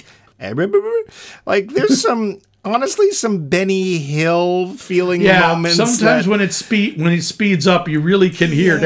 like there's some, honestly, some Benny Hill feeling Yeah, moments. sometimes that, when it speed when he speeds up, you really can hear.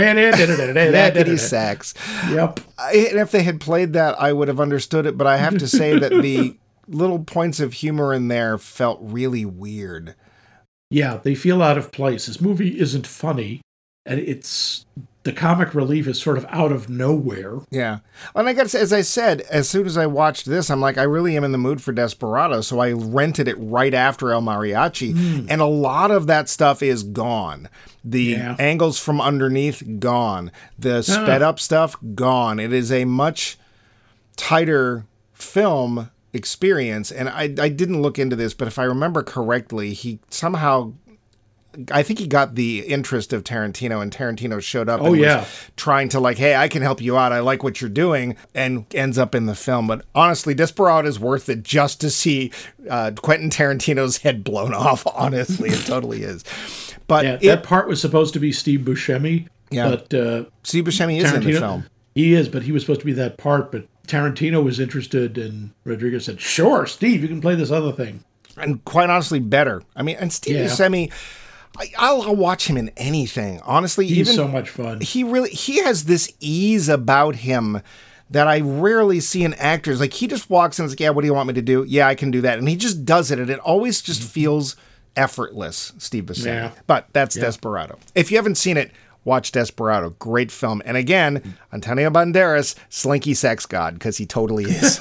Yakety sax. Yep. I, and if they had played that, I would have understood it. But I have to say that the little points of humor in there felt really weird. Yeah, they feel out of place. This movie isn't funny, and it's the comic relief is sort of out of nowhere. Yeah. And I got to say, as I said, as soon as I watched this, I'm like, I really am in the mood for Desperado. So I rented it right after El Mariachi. Mm. And a lot of that stuff is gone. The Yeah. angles from underneath, gone. The sped up stuff, gone. It is a much tighter film experience. And I, I didn't look into this, but if I remember correctly, he somehow... I think he got the interest of Tarantino, and Tarantino showed up Oh, and yeah. was trying to like, hey, I can help you out. I like what you're doing, and ends up in the film. But honestly, Desperado is worth it just to see uh, Quentin Tarantino's head blown off. Honestly, it totally is. But Yeah, it, that part was supposed to be Steve Buscemi. Yeah. But uh, Steve Buscemi is in the Tarantino- film. He is, but he was supposed to be that part. But Tarantino was interested, and Rodriguez said, sure, Steve, you can play this other thing. And quite honestly, better. I mean, and Steve Yeah. Buscemi... I, I'll, I'll watch him in anything. Honestly, He's even so much fun. He really he has this ease about him that I rarely see in actors. Like he just walks in and is like, yeah, what do you want me to do? Yeah, I can do that. And he just does it, and it always just feels effortless, Steve Buscemi. Yeah. But that's Yeah. Desperado. If you haven't seen it, watch Desperado. Great film. And again, Antonio Banderas, slinky sex god, because he totally is.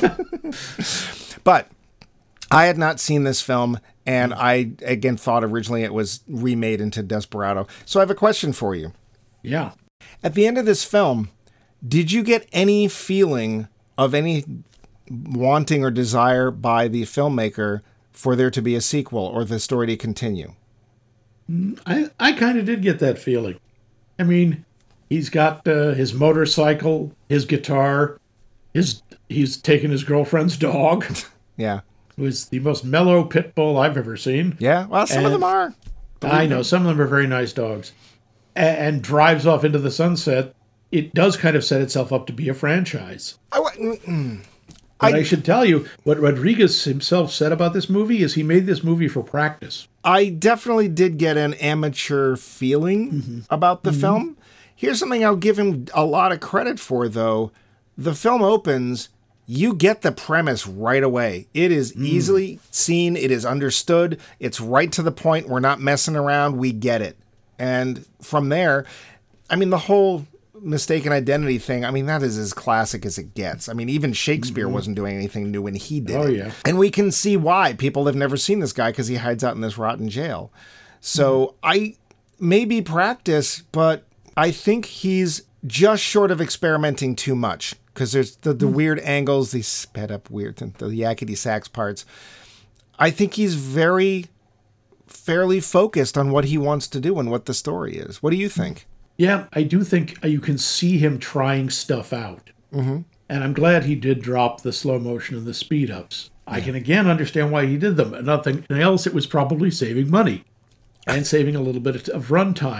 But I had not seen this film, and I, again, thought originally it was remade into Desperado. So I have a question for you. Yeah. At the end of this film, did you get any feeling of any wanting or desire by the filmmaker for there to be a sequel or the story to continue? I, I kind of did get that feeling. I mean, he's got uh, his motorcycle, his guitar, his he's taken his girlfriend's dog, Yeah. who is the most mellow pit bull I've ever seen. Yeah. Well, some of And- them are. I know, some of them are very nice dogs. A- and drives off into the sunset. It does kind of set itself up to be a franchise. I, wa- mm, mm. But I- I, should tell you, what Rodriguez himself said about this movie is he made this movie for practice. I definitely did get an amateur feeling Mm-hmm. about the film. Here's something I'll give him a lot of credit for, though. The film opens, you get the premise right away. It is Mm. easily seen. It is understood. It's right to the point. We're not messing around. We get it. And from there, I mean, the whole mistaken identity thing, I mean, that is as classic as it gets. I mean, even Shakespeare wasn't doing anything new when he did Oh, it. yeah. And we can see why. People have never seen this guy because he hides out in this rotten jail. So I maybe practice, but I think he's just short of experimenting too much because there's the, the weird angles, the sped up weird, the yakety sax parts. I think he's very fairly focused on what he wants to do and what the story is. What do you think? Yeah, I do think you can see him trying stuff out. Mm-hmm. And I'm glad he did drop the slow motion and the speed ups. I can again understand why he did them. And nothing else, it was probably saving money and saving a little bit of run time.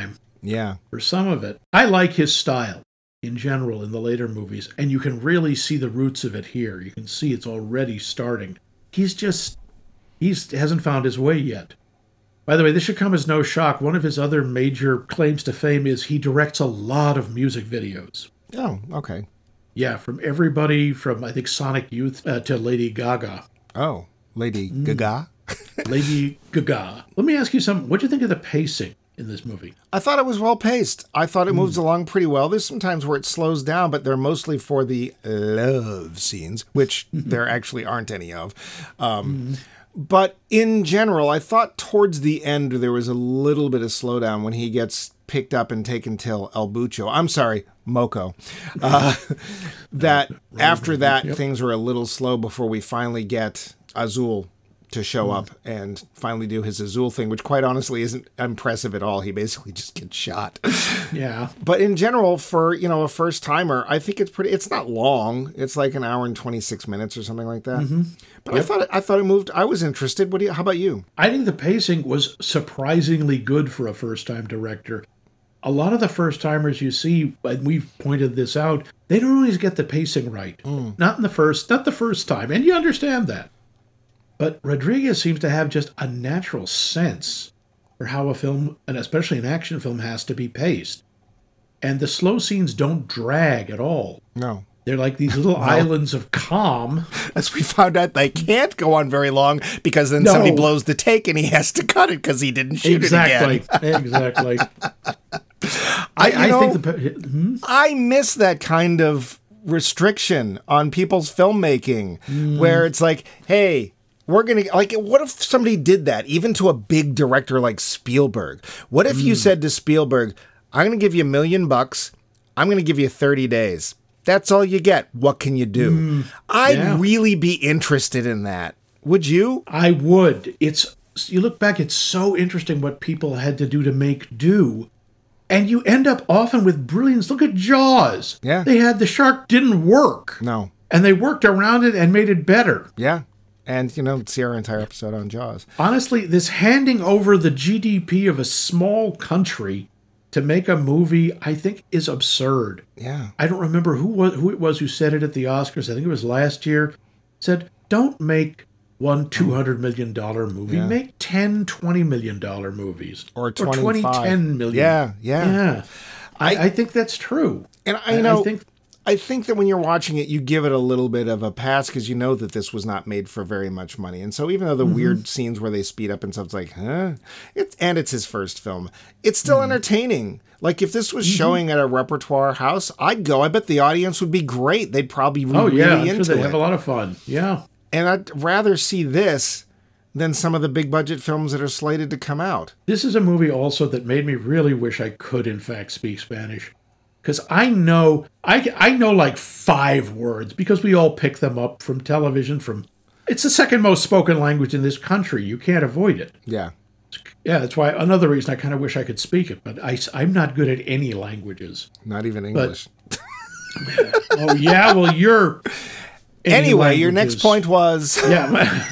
Yeah. for some of it. I like his style in general in the later movies, and you can really see the roots of it here. You can see it's already starting. He's just, he's hasn't found his way yet. By the way, this should come as no shock. One of his other major claims to fame is he directs a lot of music videos. Oh, okay. Yeah, from everybody from, I think, Sonic Youth uh, to Lady Gaga. Oh, Lady mm. Gaga? Lady Gaga. Let me ask you something. What do you think of the pacing in this movie? I thought it was well paced. I thought it mm. moves along pretty well. There's some times where it slows down, but they're mostly for the love scenes, which there actually aren't any of. Um, mm. But in general, I thought towards the end there was a little bit of slowdown when he gets picked up and taken till El Bucho. I'm sorry, Moko. Uh, that after that, yep. things were a little slow before we finally get Azul to show mm. up and finally do his Azul thing, which quite honestly isn't impressive at all. He basically just gets shot. Yeah. But in general, for, you know, a first timer, I think it's pretty, it's not long. It's like an hour and twenty-six minutes or something like that. Mm-hmm. But yep. I thought, it, I thought it moved. I was interested. What do you, how about you? I think the pacing was surprisingly good for a first time director. A lot of the first timers you see, and we've pointed this out, they don't always get the pacing right. Mm. Not in the first, not the first time. And you understand that. But Rodriguez seems to have just a natural sense for how a film, and especially an action film, has to be paced. And the slow scenes don't drag at all. No. They're like these little no. islands of calm. As we found out, they can't go on very long because then no. somebody blows the take and he has to cut it because he didn't shoot exactly. it again. Exactly. I, I know, think the... Hmm? I miss that kind of restriction on people's filmmaking mm. where it's like, hey... We're going to, like, what if somebody did that, even to a big director like Spielberg? What if mm. you said to Spielberg, I'm going to give you a million bucks, I'm going to give you thirty days. That's all you get. What can you do? Mm. I'd yeah. really be interested in that. Would you? I would. It's, you look back, it's so interesting what people had to do to make do. And you end up often with brilliance. Look at Jaws. Yeah. They had, the shark didn't work. No. And they worked around it and made it better. Yeah. And, you know, see our entire episode on Jaws. Honestly, this handing over the G D P of a small country to make a movie, I think, is absurd. Yeah. I don't remember who was, who it was who said it at the Oscars. I think it was last year. Said, don't make one two hundred million dollars movie. Yeah. Make ten, twenty million dollars movies. Or twenty-five. Or twenty, ten million. Yeah, yeah. Yeah. I, I think that's true. And I you know... I think I think that when you're watching it, you give it a little bit of a pass because you know that this was not made for very much money. And so even though the mm-hmm. weird scenes where they speed up and stuff, it's like, huh? It, and it's his first film. It's still mm-hmm. entertaining. Like if this was mm-hmm. showing at a repertoire house, I'd go. I bet the audience would be great. They'd probably be oh, really yeah, I'm into sure they'd it. have a lot of fun. Yeah. And I'd rather see this than some of the big budget films that are slated to come out. This is a movie also that made me really wish I could, in fact, speak Spanish. Because I know, I, I know like five words, because we all pick them up from television. From It's the second most spoken language in this country. You can't avoid it. Yeah. Yeah, that's why, another reason I kind of wish I could speak it. But I, I'm not good at any languages. Not even English. But, oh, yeah, well, you're... Anyway, languages. Your next point was... Yeah.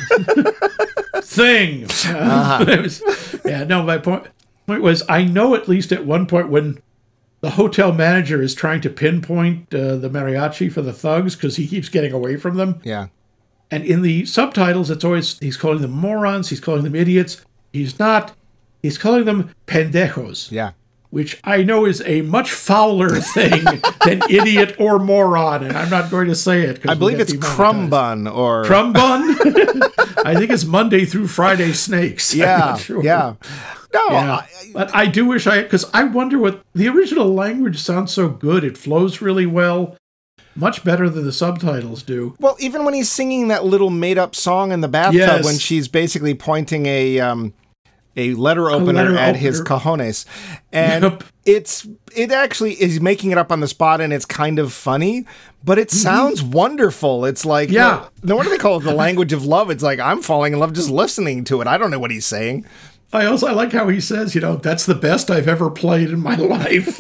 Thing. Uh-huh. Uh, was, yeah, no, my point, point was, I know at least at one point when... the hotel manager is trying to pinpoint uh, the mariachi for the thugs because he keeps getting away from them. Yeah. And in the subtitles, it's always, he's calling them morons, he's calling them idiots. He's not. He's calling them pendejos. Yeah. Which I know is a much fouler thing than idiot or moron, and I'm not going to say it. I believe it's crumb bun or... Crumb bun? I think it's Monday through Friday snakes. Yeah, sure. yeah. No, yeah. I, but I do wish I, because I wonder what, the original language sounds so good. It flows really well. Much better than the subtitles do. Well, even when he's singing that little made-up song in the bathtub, yes. when she's basically pointing a um, a letter opener a letter at opener. his cojones, and yep. it's it actually is making it up on the spot, and it's kind of funny, but it sounds mm-hmm. wonderful. It's like, yeah, no, what do they call it? The language of love. It's like I'm falling in love just listening to it. I don't know what he's saying. I also I like how he says, you know, that's the best I've ever played in my life.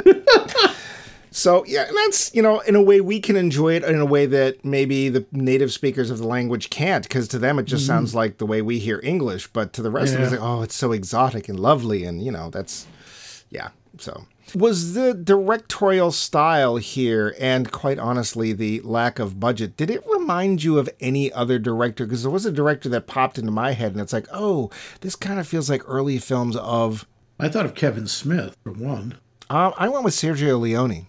So, yeah, and that's, you know, in a way we can enjoy it in a way that maybe the native speakers of the language can't, because to them it just mm. sounds like the way we hear English, but to the rest yeah. of us, like, oh, it's so exotic and lovely, and, you know, that's, yeah. So, was the directorial style here, and quite honestly, the lack of budget, did it remind you of any other director? Because there was a director that popped into my head, and it's like, oh, this kind of feels like early films of... I thought of Kevin Smith, for one. Uh, I went with Sergio Leone.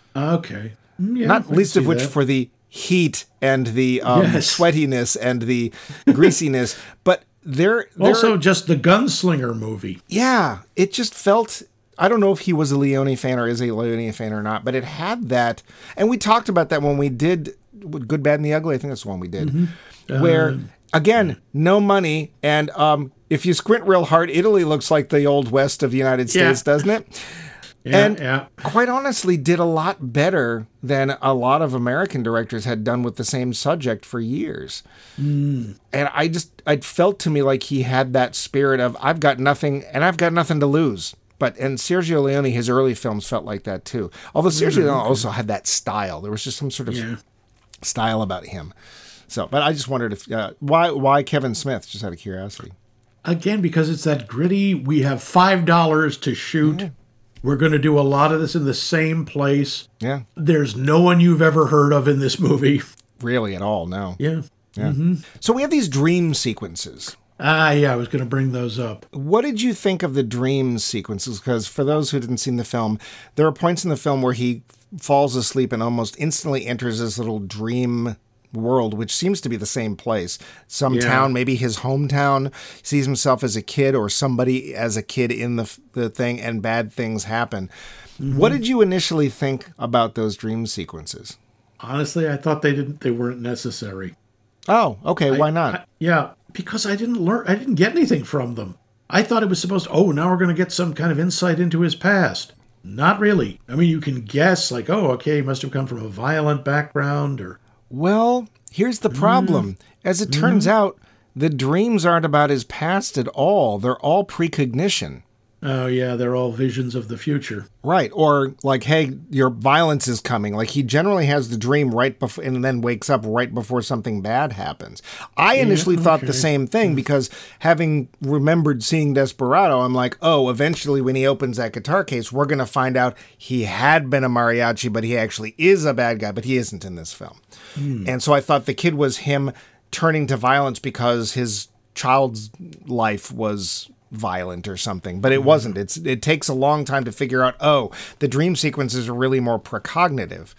Okay. Yeah, Not I least can of see which that. for the heat and the um, Yes. sweatiness and the greasiness. But there... there Also, just the Gunslinger movie. Yeah, it just felt... I don't know if he was a Leone fan or is a Leone fan or not, but it had that... And we talked about that when we did Good, Bad, and the Ugly. I think that's the one we did. Mm-hmm. Where, Uh, again, no money. And um, if you squint real hard, Italy looks like the old west of the United States, Yeah. doesn't it? Yeah, and yeah. quite honestly, did a lot better than a lot of American directors had done with the same subject for years. Mm. And I just, it felt to me like he had that spirit of, I've got nothing, and I've got nothing to lose. But, and Sergio Leone, his early films felt like that too. Although Sergio Leone also had that style. There was just some sort of Yeah. style about him. So, but I just wondered if, uh, why, why Kevin Smith, just out of curiosity. Again, because it's that gritty, we have five dollars to shoot. Yeah. We're going to do a lot of this in the same place. Yeah. There's no one you've ever heard of in this movie. Really at all, no. Yeah. Yeah. So we have these dream sequences. Ah, yeah, I was going to bring those up. What did you think of the dream sequences? Because for those who didn't see the film, there are points in the film where he falls asleep and almost instantly enters this little dream world, which seems to be the same place. Some Yeah. town, maybe his hometown, sees himself as a kid or somebody as a kid in the, the thing, and bad things happen. Mm-hmm. What did you initially think about those dream sequences? Honestly, I thought they didn't. They weren't necessary. Oh, okay. Why not? I- yeah, because I didn't learn. I didn't get anything from them. I thought it was supposed to. Oh, now we're going to get some kind of insight into his past. Not really. I mean, you can guess, like, oh, okay, he must have come from a violent background, or Well, here's the problem. As it turns out, the dreams aren't about his past at all. They're all precognition. oh yeah, they're all visions of the future. Right. Or like, hey, your violence is coming. Like he generally has the dream right before and then wakes up right before something bad happens. I initially thought the okay. same thing because having remembered seeing Desperado, I'm like, oh, eventually when he opens that guitar case, we're going to find out he had been a mariachi, but he actually is a bad guy, but he isn't in this film. And so I thought the kid was him turning to violence because his child's life was violent or something, but it wasn't. It's it takes a long time to figure out, oh, the dream sequences are really more precognitive.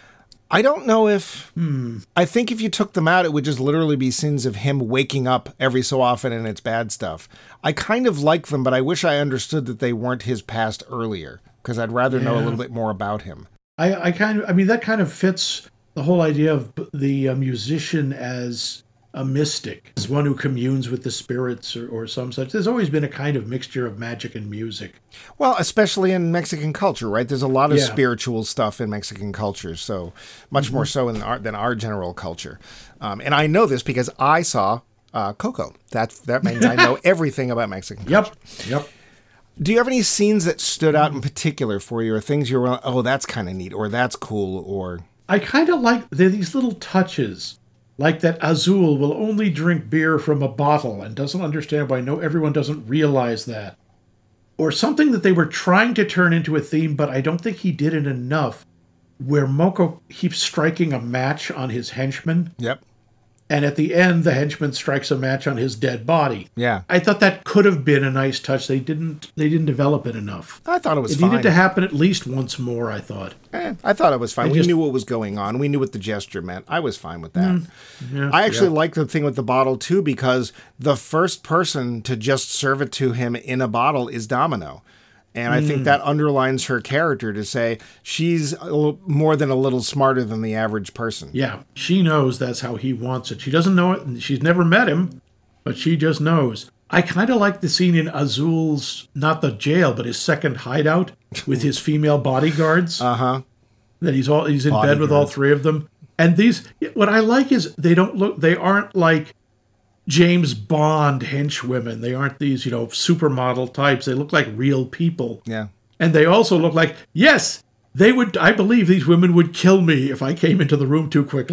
I don't know if hmm, I think if you took them out, it would just literally be scenes of him waking up every so often and it's bad stuff. I kind of like them, but I wish I understood that they weren't his past earlier, because I'd rather know a Yeah. little bit more about him. I, I kind of, I mean, that kind of fits the whole idea of the uh, musician as a mystic, as one who communes with the spirits or, or some such. There's always been a kind of mixture of magic and music. Well, especially in Mexican culture, right? There's a lot of Yeah. spiritual stuff in Mexican culture, so much more so in our, than our general culture. Um, and I know this because I saw uh, Coco. That that means I know everything about Mexican culture. Yep, yep. Do you have any scenes that stood out in particular for you, or things you were, oh, that's kind of neat, or that's cool, or... I kind of like there are these little touches, like that Azul will only drink beer from a bottle and doesn't understand why no everyone doesn't realize that. Or something that they were trying to turn into a theme, but I don't think he did it enough, where Moko keeps striking a match on his henchman, Yep. and at the end the henchman strikes a match on his dead body. Yeah. I thought that could have been a nice touch. They didn't they didn't develop it enough. I thought it was It fine. needed to happen at least once more, I thought. Eh, I thought it was fine. I we just- knew what was going on. We knew what the gesture meant. I was fine with that. Yeah, I actually yeah. like the thing with the bottle, too, because the first person to just serve it to him in a bottle is Domino. And I think that underlines her character to say she's a little, more than a little smarter than the average person. Yeah, she knows that's how he wants it. She doesn't know it, and she's never met him, but she just knows. I kind of like the scene in Azul's, not the jail, but his second hideout with his female bodyguards. Uh-huh. That he's all he's in bed with all Bodyguards. three of them. And these, what I like is they don't look, they aren't like James Bond henchwomen. They aren't these, you know, supermodel types. They look like real people. Yeah. And they also look like, yes, they would, I believe these women would kill me if I came into the room too quickly.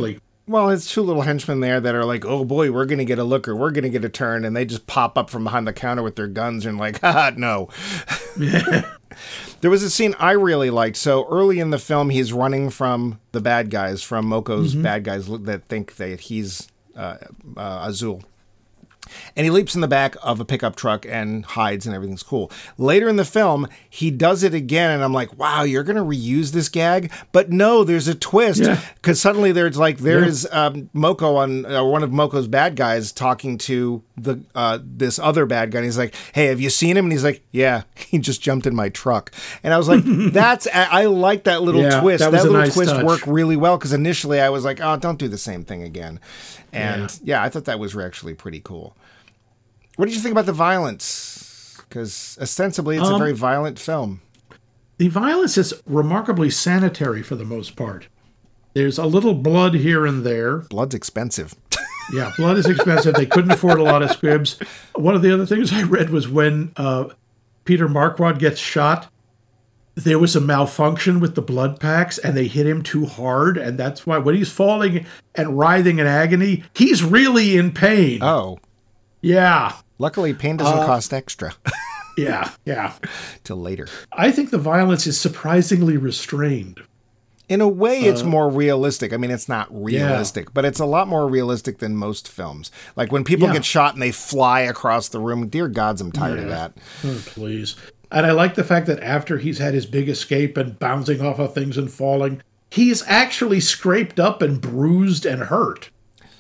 Well, it's two little henchmen there that are like, oh boy, we're going to get a look or we're going to get a turn. And they just pop up from behind the counter with their guns and like, haha, no. There was a scene I really liked. So early in the film, he's running from the bad guys, from Moko's mm-hmm. bad guys that think that he's uh, uh, Azul. And he leaps in the back of a pickup truck and hides and everything's cool. Later in the film, he does it again. And I'm like, wow, you're going to reuse this gag? But no, there's a twist. Because yeah. suddenly there's like, there's yeah. um, Moko on uh, one of Moko's bad guys talking to the uh, this other bad guy. And he's like, hey, have you seen him? And he's like, yeah, he just jumped in my truck. And I was like, that's, I, I like that little yeah, twist. That, that little nice twist touch. Worked really well. Because initially I was like, oh, don't do the same thing again. And yeah, yeah I thought that was actually pretty cool. What did you think about the violence? Because ostensibly it's um, a very violent film. The violence is remarkably sanitary for the most part. There's a little blood here and there. Blood's expensive. Yeah, blood is expensive. They couldn't afford a lot of squibs. One of the other things I read was when uh, Peter Marquardt gets shot, there was a malfunction with the blood packs and they hit him too hard. And that's why when he's falling and writhing in agony, he's really in pain. Oh. Yeah. Luckily, pain doesn't uh, cost extra. yeah, yeah. Till later. I think the violence is surprisingly restrained. In a way, it's uh, more realistic. I mean, it's not realistic, yeah. but it's a lot more realistic than most films. Like when people yeah. get shot and they fly across the room. Dear gods, I'm tired yeah. of that. Oh, please. And I like the fact that after he's had his big escape and bouncing off of things and falling, he's actually scraped up and bruised and hurt.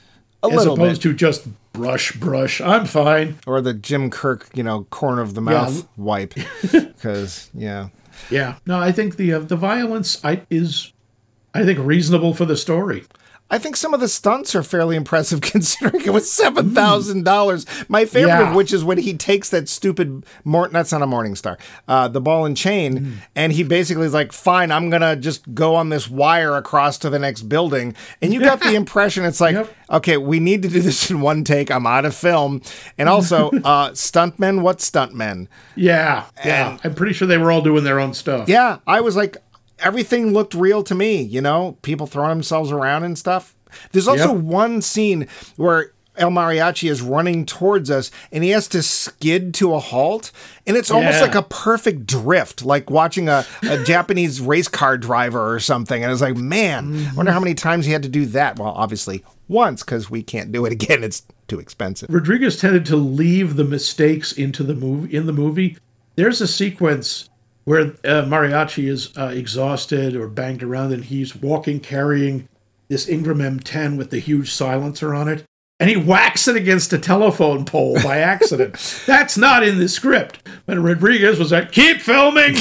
A as little opposed bit. to just brush, brush. I'm fine. Or the Jim Kirk, you know, corner of the mouth yeah. wipe. Because, yeah. Yeah. No, I think the uh, the violence I, is, I think, reasonable for the story. I think some of the stunts are fairly impressive considering it was seven thousand dollars. My favorite yeah. of which is when he takes that stupid, mor- that's not a Morning Star, uh, the ball and chain, mm. and he basically is like, fine, I'm going to just go on this wire across to the next building. And you got the impression it's like, yep. okay, we need to do this in one take. I'm out of film. And also, uh, stuntmen, what stuntmen? Yeah, yeah. And, I'm pretty sure they were all doing their own stuff. Yeah, I was like, everything looked real to me, you know, people throwing themselves around and stuff. There's also yep. one scene where El Mariachi is running towards us and he has to skid to a halt. And it's almost yeah. like a perfect drift, like watching a, a Japanese race car driver or something. And it's like, man, mm-hmm. I wonder how many times he had to do that. Well, obviously once, because we can't do it again. It's too expensive. Rodriguez tended to leave the mistakes into the movie. In the movie, there's a sequence where uh, Mariachi is uh, exhausted or banged around, and he's walking, carrying this Ingram M ten with the huge silencer on it, and he whacks it against a telephone pole by accident. That's not in the script. But Rodriguez was like, keep filming!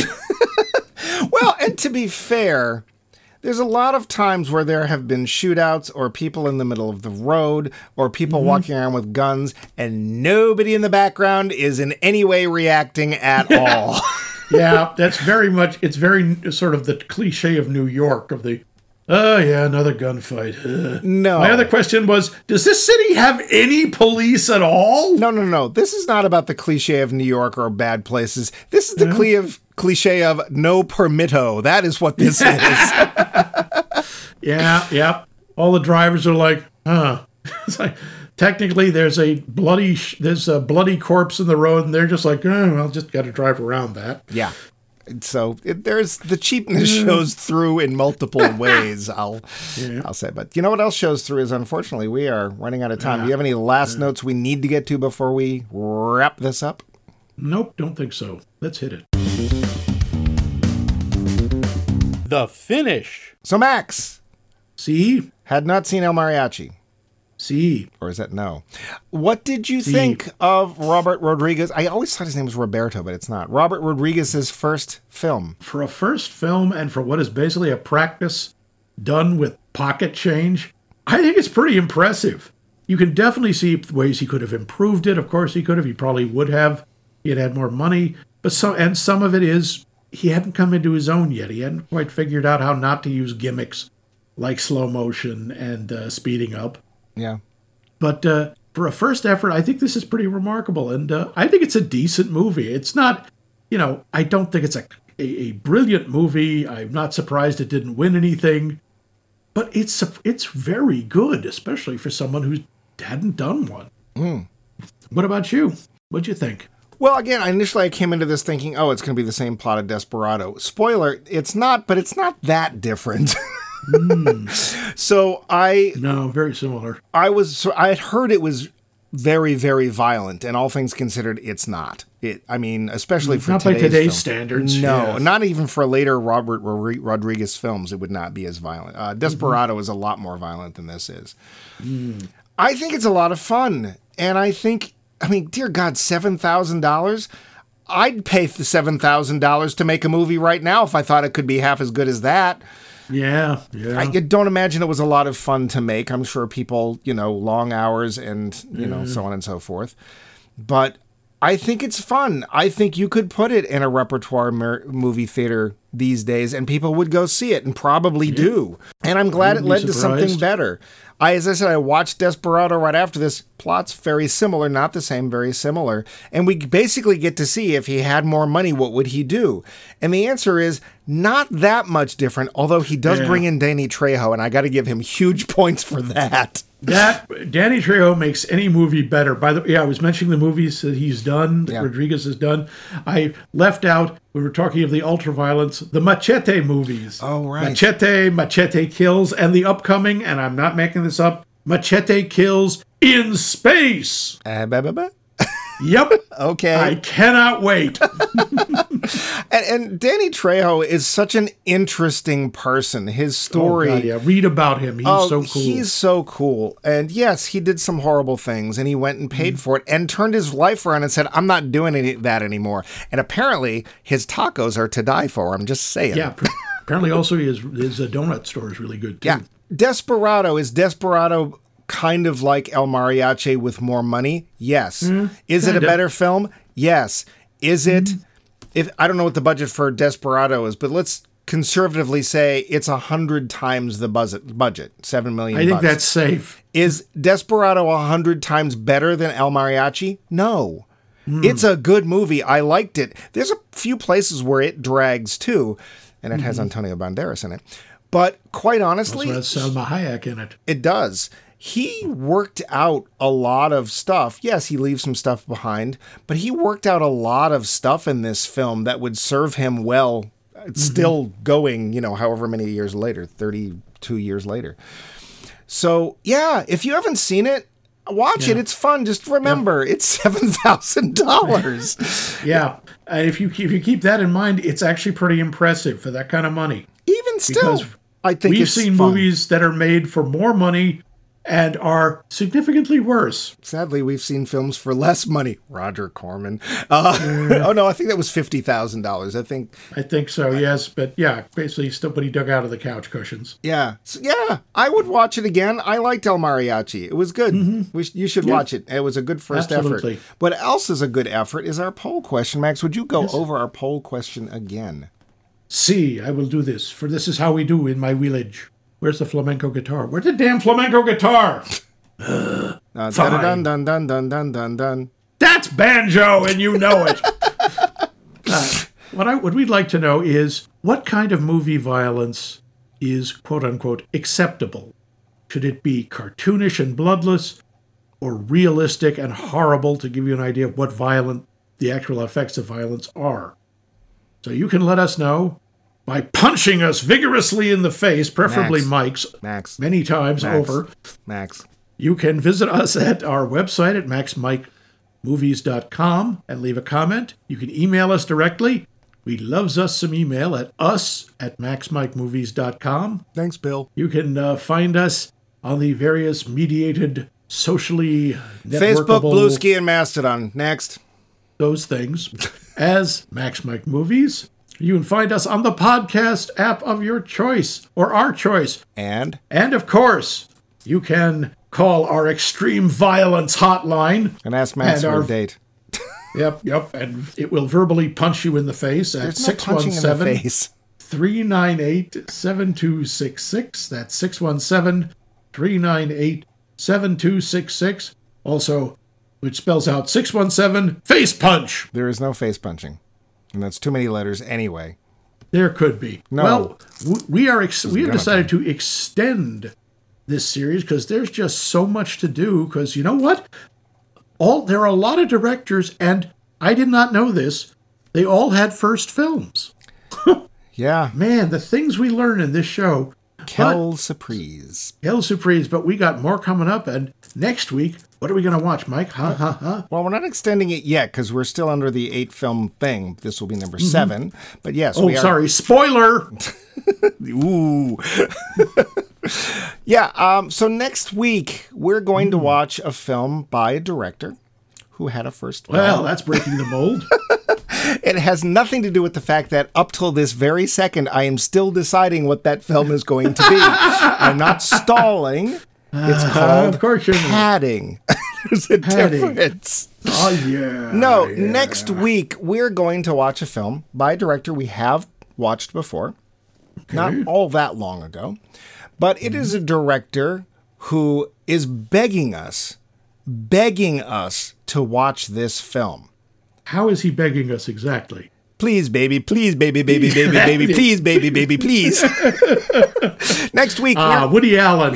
Well, and to be fair, there's a lot of times where there have been shootouts or people in the middle of the road or people mm-hmm. walking around with guns, and nobody in the background is in any way reacting at all. Yeah, that's very much, it's very sort of the cliche of New York, of the, oh yeah, another gunfight. Ugh. No. My other question was, does this city have any police at all? No, no, no. This is not about the cliche of New York or bad places. This is the yeah. cliche of, cliche of no permito. That is what this is. yeah, yeah. All the drivers are like, huh. It's like, technically, there's a bloody there's a bloody corpse in the road, and they're just like, oh, well, just got to drive around that. Yeah. So it, there's the cheapness shows through in multiple ways. I'll yeah. I'll say, but you know what else shows through is unfortunately we are running out of time. Yeah. Do you have any last yeah. notes we need to get to before we wrap this up? Nope, don't think so. Let's hit it. The finish. So Max, see, had not seen El Mariachi. See. Or is that no? What did you See. think of Robert Rodriguez? I always thought his name was Roberto, but it's not. Robert Rodriguez's first film. For a first film and for what is basically a practice done with pocket change, I think it's pretty impressive. You can definitely see ways he could have improved it. Of course he could have. He probably would have. He had had more money. But so, and some of it is he hadn't come into his own yet. He hadn't quite figured out how not to use gimmicks like slow motion and uh, speeding up. Yeah. But uh, for a first effort, I think this is pretty remarkable. And uh, I think it's a decent movie. It's not, you know, I don't think it's a, a, a brilliant movie. I'm not surprised it didn't win anything. but it's it's very good, especially for someone who hadn't done one. Mm. What about you? What'd you think? Well, again, initially I came into this thinking, oh, it's going to be the same plot of Desperado. Spoiler, it's not, but it's not that different. mm. So I... No, very similar. I was, so I had heard it was very, very violent, and all things considered, it's not. It, I mean, especially for not today's, by today's film. standards. No, yeah. not even for later Robert Rodriguez films, it would not be as violent. Uh, Desperado mm-hmm. is a lot more violent than this is. Mm. I think it's a lot of fun, and I think... I mean, dear God, seven thousand dollars? I'd pay the seven thousand dollars to make a movie right now if I thought it could be half as good as that. Yeah, yeah. I don't imagine it was a lot of fun to make. I'm sure people, you know, long hours and, you know, mm. so on and so forth. But I think it's fun. I think you could put it in a repertoire mer- movie theater these days and people would go see it and probably yeah. do. And I'm glad it led to something better. I, as I said, I watched Desperado right after this. Plot's very similar, not the same, very similar. And we basically get to see if he had more money, what would he do? And the answer is not that much different, although he does yeah. bring in Danny Trejo, and I got to give him huge points for that. That Danny Trejo makes any movie better. By the way, yeah, I was mentioning the movies that he's done, that yeah. Rodriguez has done. I left out, we were talking of the ultraviolence, the Machete movies. Oh, right. Machete, Machete Kills, and the upcoming, and I'm not making this up, Machete Kills in Space. Uh, bah, bah, bah. Yep. Okay. I cannot wait. and, and Danny Trejo is such an interesting person. His story. Oh, God, yeah. Read about him. He's oh, so cool. He's so cool. And yes, he did some horrible things and he went and paid mm. for it and turned his life around and said, I'm not doing any of that anymore. And apparently his tacos are to die for. I'm just saying. Yeah. Apparently also his, his uh, donut store is really good too. Yeah. Desperado is Desperado kind of like El Mariachi with more money? Yes. Mm, is it a better film? Yes. Is it, mm. if I don't know what the budget for Desperado is, but let's conservatively say it's a hundred times the budget, budget, seven million I think bucks. that's safe. Is Desperado a hundred times better than El Mariachi? No. Mm. It's a good movie. I liked it. There's a few places where it drags too, and it mm. has Antonio Banderas in it. But quite honestly... Also has Salma Hayek in it. It does. He worked out a lot of stuff. Yes, he leaves some stuff behind, but he worked out a lot of stuff in this film that would serve him well, mm-hmm. still going, you know, however many years later, thirty-two years later. So, yeah, if you haven't seen it, watch yeah. it. It's fun. Just remember, yeah. it's seven thousand dollars. Yeah. And if you, if you keep that in mind, it's actually pretty impressive for that kind of money. Even still, because I think we've it's seen fun. movies that are made for more money and are significantly worse. Sadly, we've seen films for less money. Roger Corman. Uh, mm. Oh, no, I think that was fifty thousand dollars. I think. I think so, yes. But yeah, basically still what he dug out of the couch cushions. Yeah. So, yeah, I would watch it again. I liked El Mariachi. It was good. Mm-hmm. We sh- you should yeah. watch it. It was a good first Absolutely. effort. What else is a good effort is our poll question. Max, would you go yes. over our poll question again? See, I will do this, for this is how we do in my village. Where's the flamenco guitar? Where's the damn flamenco guitar? Uh, dun dun dun dun dun dun dun. That's banjo, and you know it. uh, what I what we'd like to know is what kind of movie violence is quote unquote acceptable? Should it be cartoonish and bloodless, or realistic and horrible? To give you an idea of what violent the actual effects of violence are. So you can let us know by punching us vigorously in the face, preferably Max. Mike's, Max. many times Max. over. Max. You can visit us at our website at max mike movies dot com and leave a comment. You can email us directly. We loves us some email at us at max mike movies dot com. Thanks, Bill. You can uh, find us on the various mediated, socially Facebook, networkable... Bluesky, and Mastodon. Next. Those things as Max Mike Movies. You can find us on the podcast app of your choice, or our choice. And? And, of course, you can call our extreme violence hotline. And ask Max for our, a date. Yep, yep. And it will verbally punch you in the face at six one seven, three nine eight, seven two six six. That's six one seven, three nine eight, seven two six six. Also, which spells out six one seven, face punch. There is no face punching. And that's too many letters anyway. There could be. No. Well, w- we are ex- we have gonna decided to extend this series because there's just so much to do. Because you know what? All there are a lot of directors, and I did not know this. They all had first films. Yeah. Man, the things we learn in this show. Quelle surprise. Quelle surprise, but we got more coming up. And next week, what are we going to watch, Mike? Ha, ha, ha. Well, we're not extending it yet because we're still under the eight film thing. This will be number seven. But yes, Oh, we are. sorry. Spoiler. Ooh. yeah. Um, so next week, we're going to watch a film by a director who had a first film. Well, that's breaking the mold. It has nothing to do with the fact that up till this very second, I am still deciding what that film is going to be. I'm not stalling. It's called of course you're not. padding. There's a Padding. difference. Oh, yeah. No, yeah. next week we're going to watch a film by a director we have watched before. Not all that long ago. But it is a director who is begging us, begging us to watch this film. How is he begging us exactly? Please, baby, please, baby, baby, baby, baby, please, baby, baby, please. Next week, Ah, we're- Woody Allen.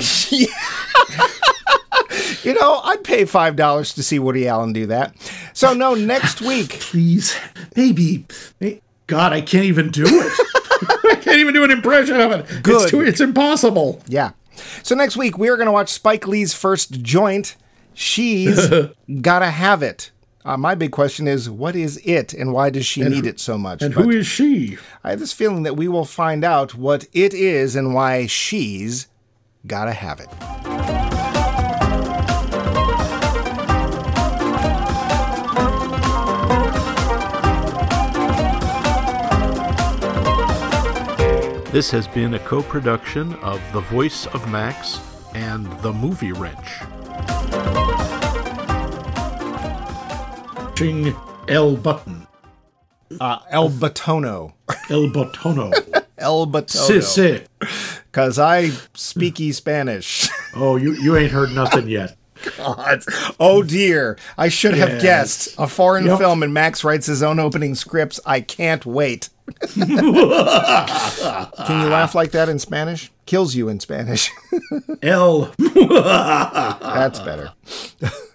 you know, I'd pay five dollars to see Woody Allen do that. So, no, next week. Please, baby. Hey, God, I can't even do it. I can't even do an impression of it. Good. It's, too, it's impossible. Yeah. So, next week, we're going to watch Spike Lee's first joint. She's Gotta Have It. Uh, my big question is, what is it and why does she need it so much? And But who is she? I have this feeling that we will find out what it is and why she's gotta have it. This has been a co-production of The Voice of Max and The Movie Wrench. Ching El Button. Uh, El Batono. El Botono. El Si, Batono. si. Because I speaky Spanish. Oh, you, you ain't heard nothing yet. God. Oh dear. I should have Yes. guessed. A foreign Yep. film and Max writes his own opening scripts. I can't wait. Can you laugh like that in Spanish? Kills you in Spanish. El. That's better.